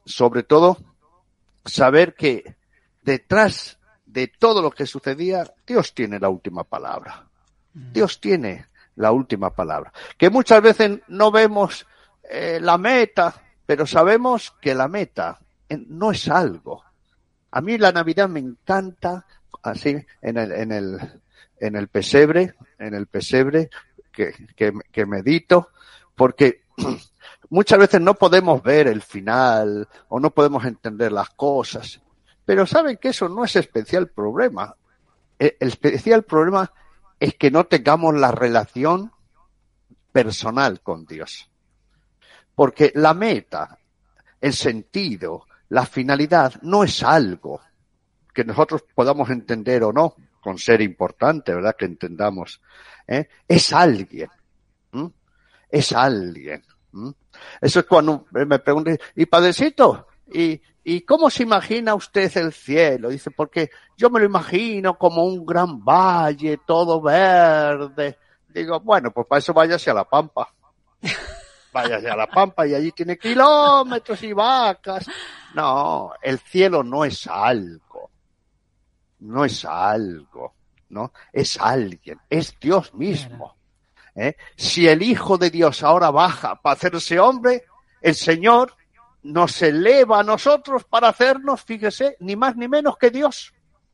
saber que detrás de todo lo que sucedía, Dios tiene la última palabra. Dios tiene la última palabra. Que muchas veces no vemos la meta, pero sabemos que la meta no es algo. A mí la Navidad me encanta, así, en el pesebre que medito, porque muchas veces no podemos ver el final o no podemos entender las cosas, pero saben que eso no es especial problema. El especial problema es que no tengamos la relación personal con Dios. Porque la meta, el sentido, la finalidad no es algo que nosotros podamos entender o no, con ser importante, ¿verdad? Que entendamos. Es alguien. Es alguien. Eso es cuando me preguntan, y Padrecito, ¿y cómo se imagina usted el cielo? Dice, porque yo me lo imagino como un gran valle, todo verde. Digo, bueno, pues para eso váyase a la Pampa. Váyase a la Pampa y allí tiene kilómetros y vacas. No, el cielo no es algo. No es algo, ¿no? Es alguien, es Dios mismo. Si el Hijo de Dios ahora baja para hacerse hombre, el Señor nos eleva a nosotros para hacernos, fíjese, ni más ni menos que Dios.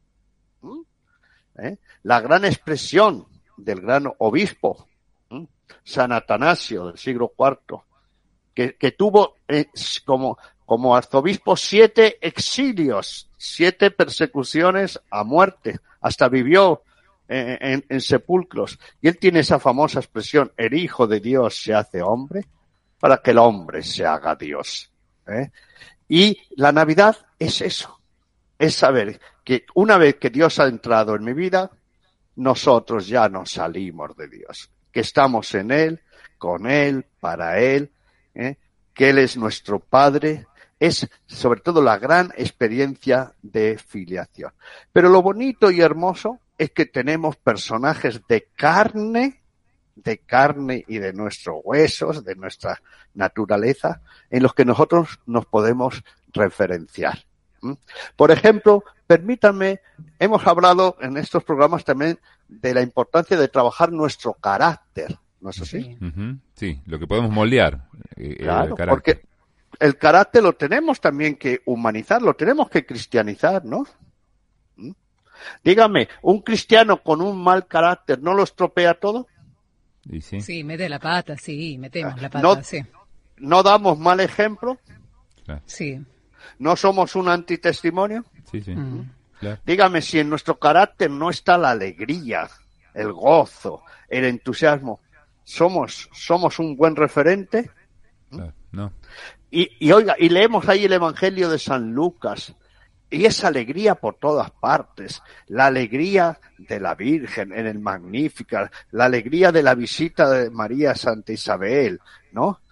La gran expresión del gran obispo, San Atanasio, del siglo IV, que tuvo como arzobispo 7 exilios, 7 persecuciones a muerte, hasta vivió en sepulcros. Y él tiene esa famosa expresión, el Hijo de Dios se hace hombre para que el hombre se haga Dios. Y la Navidad es eso, es saber que una vez que Dios ha entrado en mi vida, nosotros ya no salimos de Dios, que estamos en Él, con Él, para Él, que Él es nuestro Padre. Es sobre todo la gran experiencia de filiación. Pero lo bonito y hermoso es que tenemos personajes de carne y de nuestros huesos, de nuestra naturaleza, en los que nosotros nos podemos referenciar. Por ejemplo, permítanme, hemos hablado en estos programas también de la importancia de trabajar nuestro carácter, ¿no es así? Sí, lo que podemos moldear. Claro, porque el carácter lo tenemos también que humanizar, lo tenemos que cristianizar, ¿no? Dígame, ¿un cristiano con un mal carácter no lo estropea todo? ¿Y sí? Sí, mete la pata, sí, metemos la pata, sí. ¿No damos mal ejemplo? Claro. Sí. ¿No somos un antitestimonio? Sí. Claro. Dígame, si en nuestro carácter no está la alegría, el gozo, el entusiasmo, ¿somos un buen referente? Claro, no. Y oiga, y leemos ahí el Evangelio de San Lucas, y esa alegría por todas partes, la alegría de la Virgen en el Magníficat, la alegría de la visita de María a Santa Isabel, ¿no?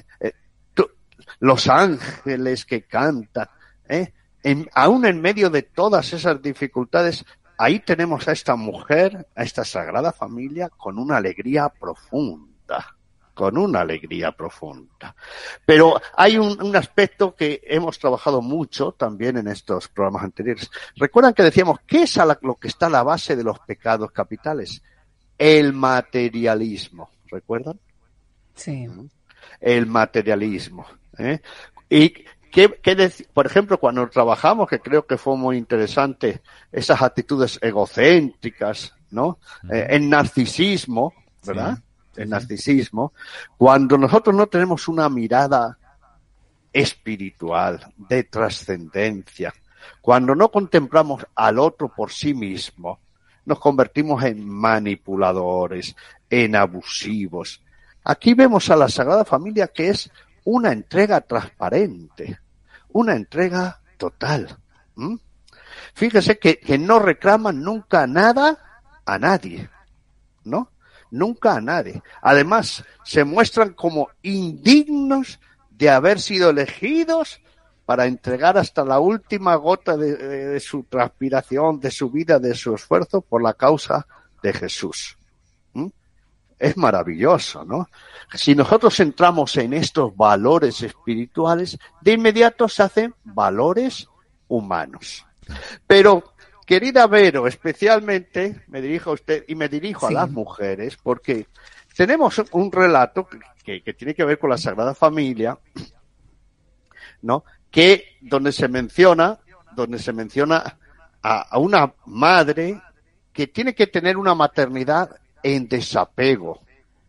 Los ángeles que cantan, aún en medio de todas esas dificultades, ahí tenemos a esta mujer, a esta Sagrada Familia, con una alegría profunda. Pero hay un aspecto que hemos trabajado mucho también en estos programas anteriores. ¿Recuerdan que decíamos qué es lo que está a la base de los pecados capitales? El materialismo, ¿recuerdan? Sí. El materialismo. Y por ejemplo, cuando trabajamos, que creo que fue muy interesante, esas actitudes egocéntricas, ¿no? El narcisismo, ¿verdad? Sí. El narcisismo, cuando nosotros no tenemos una mirada espiritual, de trascendencia, cuando no contemplamos al otro por sí mismo, nos convertimos en manipuladores, en abusivos. Aquí vemos a la Sagrada Familia que es una entrega transparente, una entrega total. Fíjese que no reclaman nunca nada a nadie, ¿no? Nunca a nadie. Además, se muestran como indignos de haber sido elegidos para entregar hasta la última gota de su transpiración, de su vida, de su esfuerzo por la causa de Jesús. Es maravilloso, ¿no? Si nosotros entramos en estos valores espirituales, de inmediato se hacen valores humanos. Pero, querida Vero, especialmente me dirijo a usted y me dirijo a las mujeres, porque tenemos un relato que tiene que ver con la Sagrada Familia, ¿no? Que donde se menciona a una madre que tiene que tener una maternidad en desapego.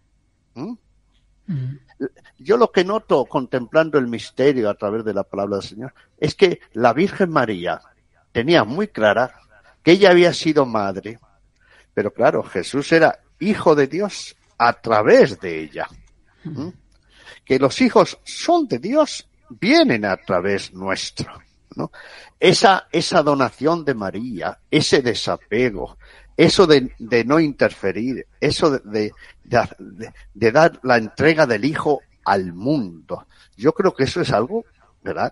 Yo lo que noto contemplando el misterio a través de la palabra del Señor es que la Virgen María tenía muy clara que ella había sido madre, pero claro, Jesús era hijo de Dios a través de ella. Que los hijos son de Dios, vienen a través nuestro, ¿no? Esa donación de María, ese desapego, eso de no interferir, eso de dar la entrega del hijo al mundo. Yo creo que eso es algo, ¿verdad?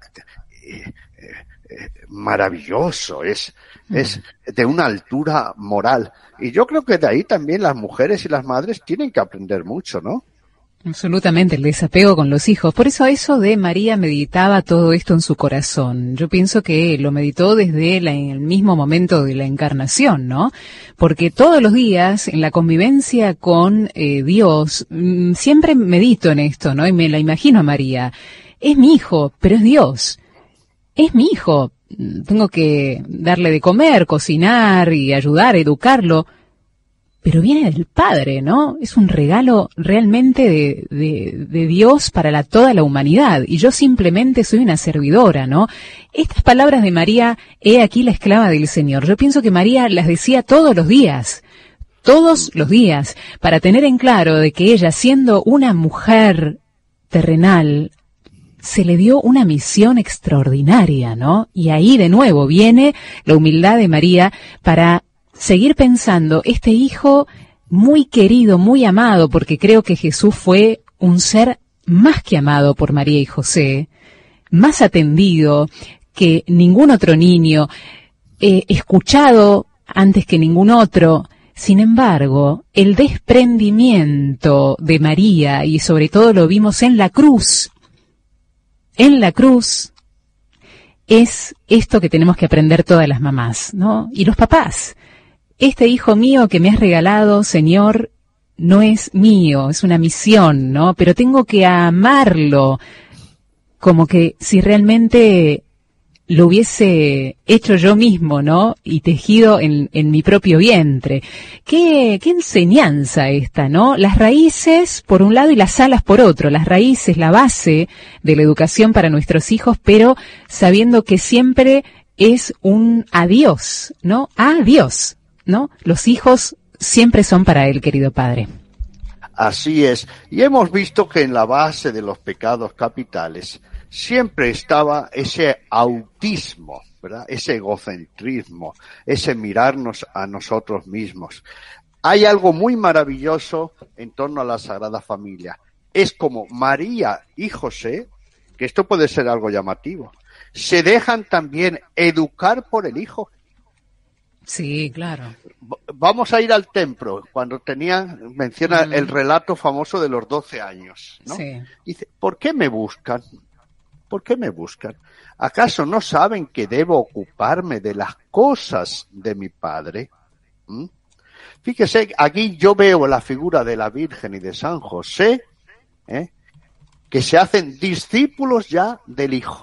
Maravilloso, es de una altura moral. Y yo creo que de ahí también las mujeres y las madres tienen que aprender mucho, ¿no? Absolutamente, el desapego con los hijos. Por eso de María meditaba todo esto en su corazón. Yo pienso que lo meditó desde el mismo momento de la encarnación, ¿no? Porque todos los días, en la convivencia con Dios, siempre medito en esto, ¿no? Y me la imagino a María. Es mi hijo, pero es Dios. Es mi hijo. Tengo que darle de comer, cocinar y ayudar a educarlo. Pero viene del Padre, ¿no? Es un regalo realmente de Dios para toda la humanidad. Y yo simplemente soy una servidora, ¿no? Estas palabras de María, he aquí la esclava del Señor. Yo pienso que María las decía todos los días, para tener en claro de que ella, siendo una mujer terrenal, se le dio una misión extraordinaria, ¿no? Y ahí de nuevo viene la humildad de María para seguir pensando, este hijo muy querido, muy amado, porque creo que Jesús fue un ser más que amado por María y José, más atendido que ningún otro niño, escuchado antes que ningún otro. Sin embargo, el desprendimiento de María, y sobre todo lo vimos en la cruz, es esto que tenemos que aprender todas las mamás, ¿no? Y los papás. Este hijo mío que me has regalado, Señor, no es mío, es una misión, ¿no? Pero tengo que amarlo como que si realmente lo hubiese hecho yo mismo, ¿no? Y tejido en mi propio vientre. ¿Qué enseñanza esta, ¿no? Las raíces por un lado y las alas por otro. Las raíces, la base de la educación para nuestros hijos, pero sabiendo que siempre es un adiós, ¿no? Adiós, ¿no? Los hijos siempre son para él, querido padre. Así es. Y hemos visto que en la base de los pecados capitales siempre estaba ese autismo, ¿verdad? Ese egocentrismo, ese mirarnos a nosotros mismos. Hay algo muy maravilloso en torno a la Sagrada Familia. Es como María y José, que esto puede ser algo llamativo, se dejan también educar por el Hijo. Sí, claro. Vamos a ir al templo, cuando menciona el relato famoso de los 12 años, ¿no? Sí. Dice, ¿por qué me buscan? ¿Por qué me buscan? ¿Acaso no saben que debo ocuparme de las cosas de mi Padre? Fíjese, aquí yo veo la figura de la Virgen y de San José, que se hacen discípulos ya del Hijo.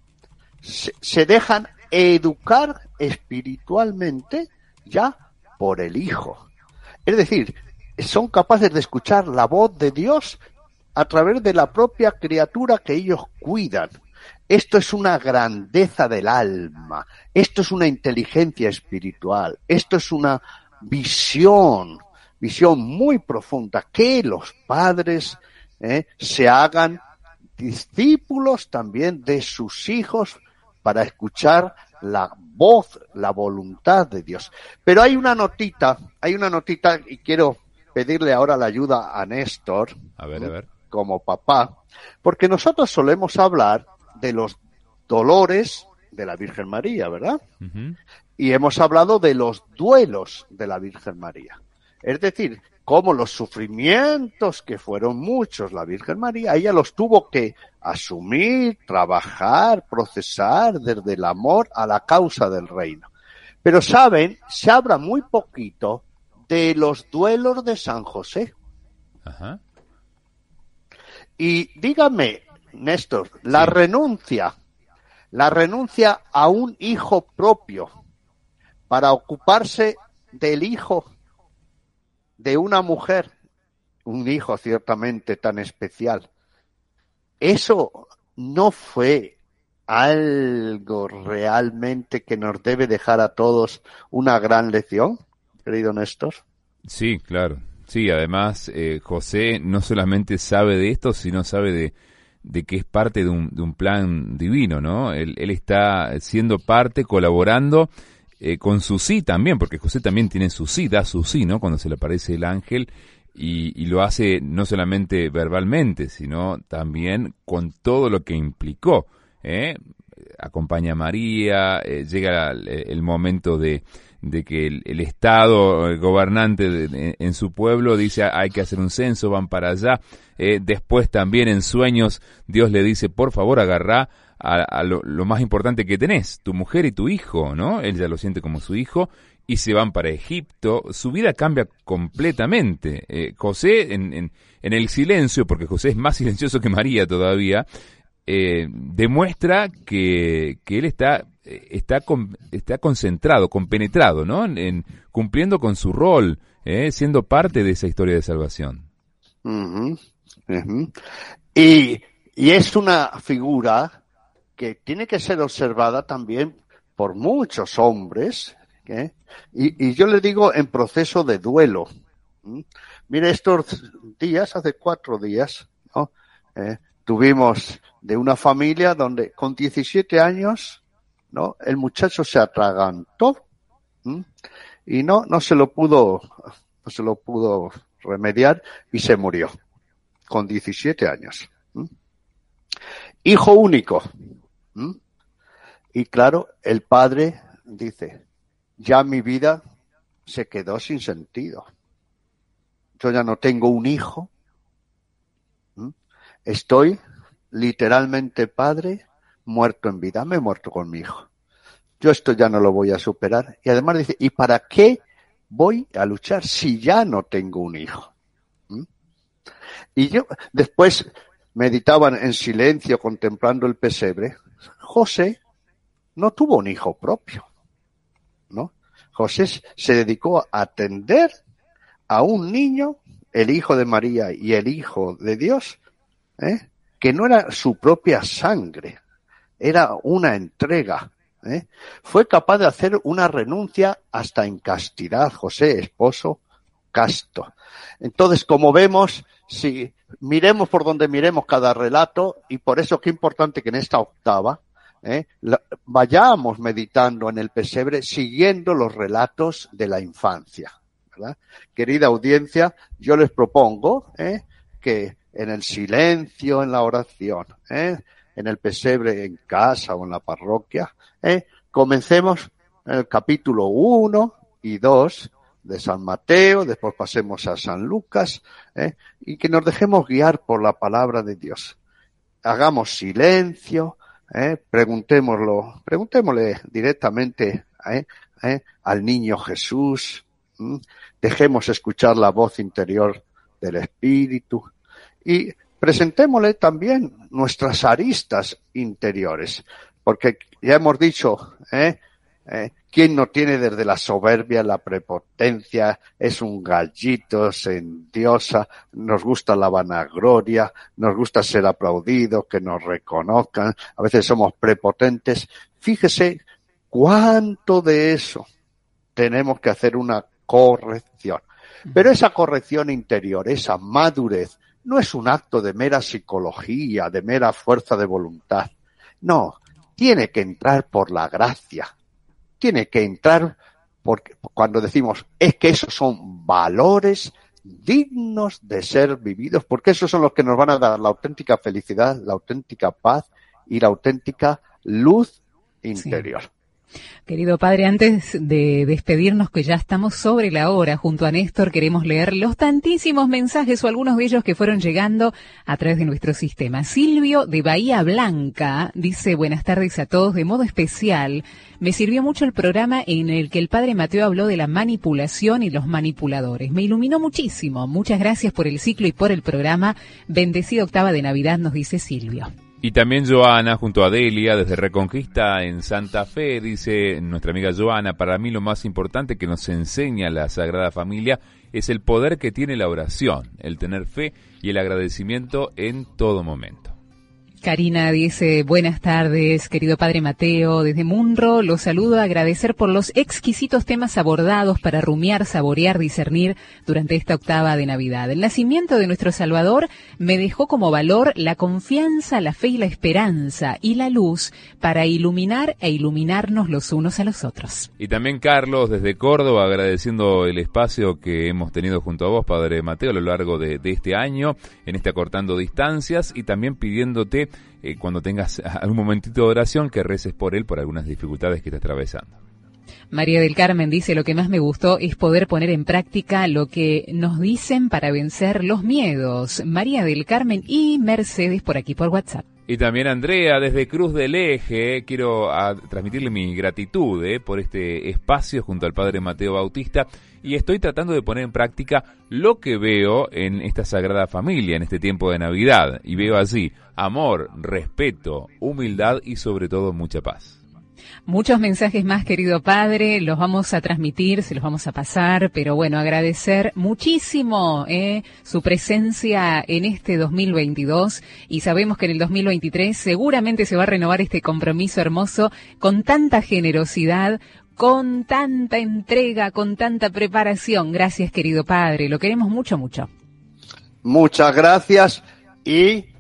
Se dejan educar espiritualmente ya por el Hijo. Es decir, son capaces de escuchar la voz de Dios a través de la propia criatura que ellos cuidan. Esto es una grandeza del alma, esto es una inteligencia espiritual, esto es una visión muy profunda, que los padres se hagan discípulos también de sus hijos para escuchar la voz, la voluntad de Dios. Pero hay una notita, y quiero pedirle ahora la ayuda a Néstor, a ver, como papá, porque nosotros solemos hablar de los dolores de la Virgen María, ¿verdad? Uh-huh. Y hemos hablado de los duelos de la Virgen María. Es decir, cómo los sufrimientos, que fueron muchos, la Virgen María, ella los tuvo que asumir, trabajar, procesar desde el amor a la causa del reino. Pero saben, se habla muy poquito de los duelos de San José. Ajá. Y dígame, Néstor, la renuncia a un hijo propio para ocuparse del hijo de una mujer, un hijo ciertamente tan especial, ¿eso no fue algo realmente que nos debe dejar a todos una gran lección, querido Néstor? Sí, claro. Sí, además José no solamente sabe de esto, sino sabe de que es parte de un plan divino, ¿no? Él está siendo parte, colaborando con su sí también, porque José también tiene su sí, da su sí, ¿no? Cuando se le aparece el ángel y lo hace no solamente verbalmente, sino también con todo lo que implicó, acompaña a María, llega el momento de que el Estado, el gobernante en su pueblo dice hay que hacer un censo, van para allá. Después también en sueños Dios le dice, por favor agarrá a lo más importante que tenés, tu mujer y tu hijo, ¿no? Él ya lo siente como su hijo y se van para Egipto. Su vida cambia completamente. José en el silencio, porque José es más silencioso que María todavía, demuestra que él está concentrado, compenetrado, ¿no? En cumpliendo con su rol, siendo parte de esa historia de salvación. Uh-huh. Uh-huh. Y es una figura que tiene que ser observada también por muchos hombres, y yo le digo en proceso de duelo. Mire, estos días, hace 4 días, ¿no? Tuvimos de una familia donde con 17 años, ¿no? El muchacho se atragantó, ¿m? Y no se lo pudo remediar y se murió con 17 años. ¿M? Hijo único. ¿M? Y claro, el padre dice, ya mi vida se quedó sin sentido. Yo ya no tengo un hijo. ¿M? Estoy literalmente, padre, muerto en vida. Me he muerto con mi hijo. Yo esto ya no lo voy a superar. Y además dice, ¿y para qué voy a luchar si ya no tengo un hijo? ¿Mm? Y yo después meditaban en silencio contemplando el pesebre. José no tuvo un hijo propio, ¿no? José se dedicó a atender a un niño, el hijo de María y el hijo de Dios, que no era su propia sangre, era una entrega. Fue capaz de hacer una renuncia hasta en castidad, José, esposo casto. Entonces, como vemos, si miremos por donde miremos cada relato, y por eso qué importante que en esta octava vayamos meditando en el pesebre siguiendo los relatos de la infancia, ¿verdad? Querida audiencia, yo les propongo que en el silencio, en la oración, en el pesebre en casa o en la parroquia, comencemos en el capítulo 1 y 2 de San Mateo, después pasemos a San Lucas, y que nos dejemos guiar por la palabra de Dios. Hagamos silencio, preguntémosle directamente al niño Jesús, dejemos escuchar la voz interior del Espíritu y presentémosle también nuestras aristas interiores, porque ya hemos dicho, ¿quién no tiene desde la soberbia, la prepotencia, es un gallito, se endiosa, nos gusta la vanagloria, nos gusta ser aplaudidos, que nos reconozcan, a veces somos prepotentes? Fíjese cuánto de eso tenemos que hacer una corrección. Pero esa corrección interior, esa madurez, no es un acto de mera psicología, de mera fuerza de voluntad. No, tiene que entrar por la gracia. Tiene que entrar porque cuando decimos es que esos son valores dignos de ser vividos, porque esos son los que nos van a dar la auténtica felicidad, la auténtica paz y la auténtica luz interior. Sí. Querido padre, antes de despedirnos, que ya estamos sobre la hora, junto a Néstor queremos leer los tantísimos mensajes o algunos de ellos que fueron llegando a través de nuestro sistema. Silvio de Bahía Blanca dice: buenas tardes a todos, de modo especial me sirvió mucho el programa en el que el padre Mateo habló de la manipulación y los manipuladores. Me iluminó muchísimo. Muchas gracias por el ciclo y por el programa. Bendecida octava de Navidad, nos dice Silvio. Y también Joana, junto a Delia, desde Reconquista en Santa Fe, dice nuestra amiga Joana: para mí lo más importante que nos enseña la Sagrada Familia es el poder que tiene la oración, el tener fe y el agradecimiento en todo momento. Karina dice: buenas tardes, querido padre Mateo, desde Munro los saludo, a agradecer por los exquisitos temas abordados para rumiar, saborear, discernir durante esta octava de Navidad. El nacimiento de nuestro Salvador me dejó como valor la confianza, la fe y la esperanza, y la luz para iluminar e iluminarnos los unos a los otros. Y también Carlos, desde Córdoba, agradeciendo el espacio que hemos tenido junto a vos, padre Mateo, a lo largo de este año, en este Acortando Distancias, y también pidiéndote cuando tengas algún momentito de oración, que reces por él, por algunas dificultades que está atravesando. María del Carmen dice: lo que más me gustó es poder poner en práctica lo que nos dicen para vencer los miedos. María del Carmen y Mercedes por aquí por WhatsApp. Y también Andrea, desde Cruz del Eje, quiero transmitirle mi gratitud por este espacio junto al padre Mateo Bautista, y estoy tratando de poner en práctica lo que veo en esta Sagrada Familia, en este tiempo de Navidad, y veo así amor, respeto, humildad y sobre todo mucha paz. Muchos mensajes más, querido padre, los vamos a transmitir, se los vamos a pasar, pero bueno, agradecer muchísimo su presencia en este 2022, y sabemos que en el 2023 seguramente se va a renovar este compromiso hermoso con tanta generosidad, con tanta entrega, con tanta preparación. Gracias, querido padre, lo queremos mucho, mucho. Muchas gracias, y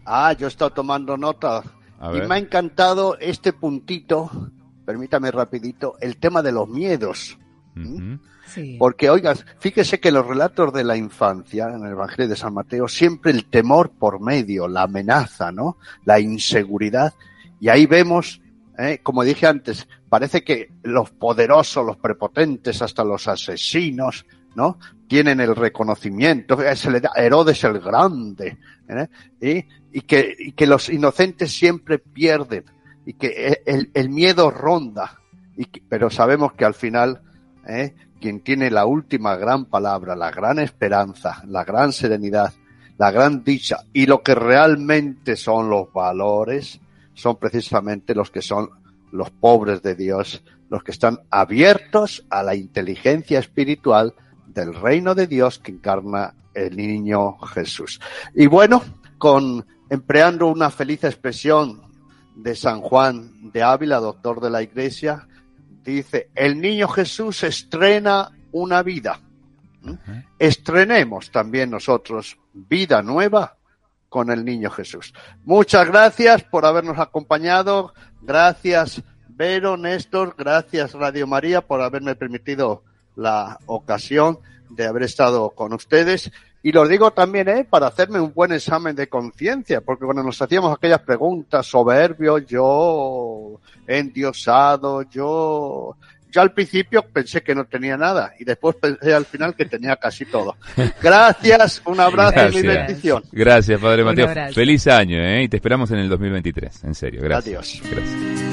Yo he estado tomando nota y me ha encantado este puntito, permítame rapidito, el tema de los miedos. Sí. Porque, oigas, fíjese que los relatos de la infancia, en el Evangelio de San Mateo, siempre el temor por medio, la amenaza, ¿no? La inseguridad. Y ahí vemos, como dije antes, parece que los poderosos, los prepotentes, hasta los asesinos, ¿no? Tienen el reconocimiento, se le da Herodes el Grande, y que los inocentes siempre pierden, y que el miedo ronda, pero sabemos que al final, quien tiene la última gran palabra, la gran esperanza, la gran serenidad, la gran dicha, y lo que realmente son los valores, son precisamente los que son los pobres de Dios, los que están abiertos a la inteligencia espiritual del reino de Dios que encarna el niño Jesús. Y bueno, empleando una feliz expresión de San Juan de Ávila, doctor de la Iglesia, dice, el niño Jesús estrena una vida. Estrenemos también nosotros vida nueva con el niño Jesús. Muchas gracias por habernos acompañado. Gracias, Vero, Néstor. Gracias, Radio María, por haberme permitido la ocasión de haber estado con ustedes. Y lo digo también, para hacerme un buen examen de conciencia, porque cuando nos hacíamos aquellas preguntas, soberbio, yo, endiosado, yo al principio pensé que no tenía nada y después pensé al final que tenía casi todo. Gracias, un abrazo y mi bendición. Gracias, Padre Mateo. Feliz año, y te esperamos en el 2023, en serio. Gracias. Adiós. Gracias.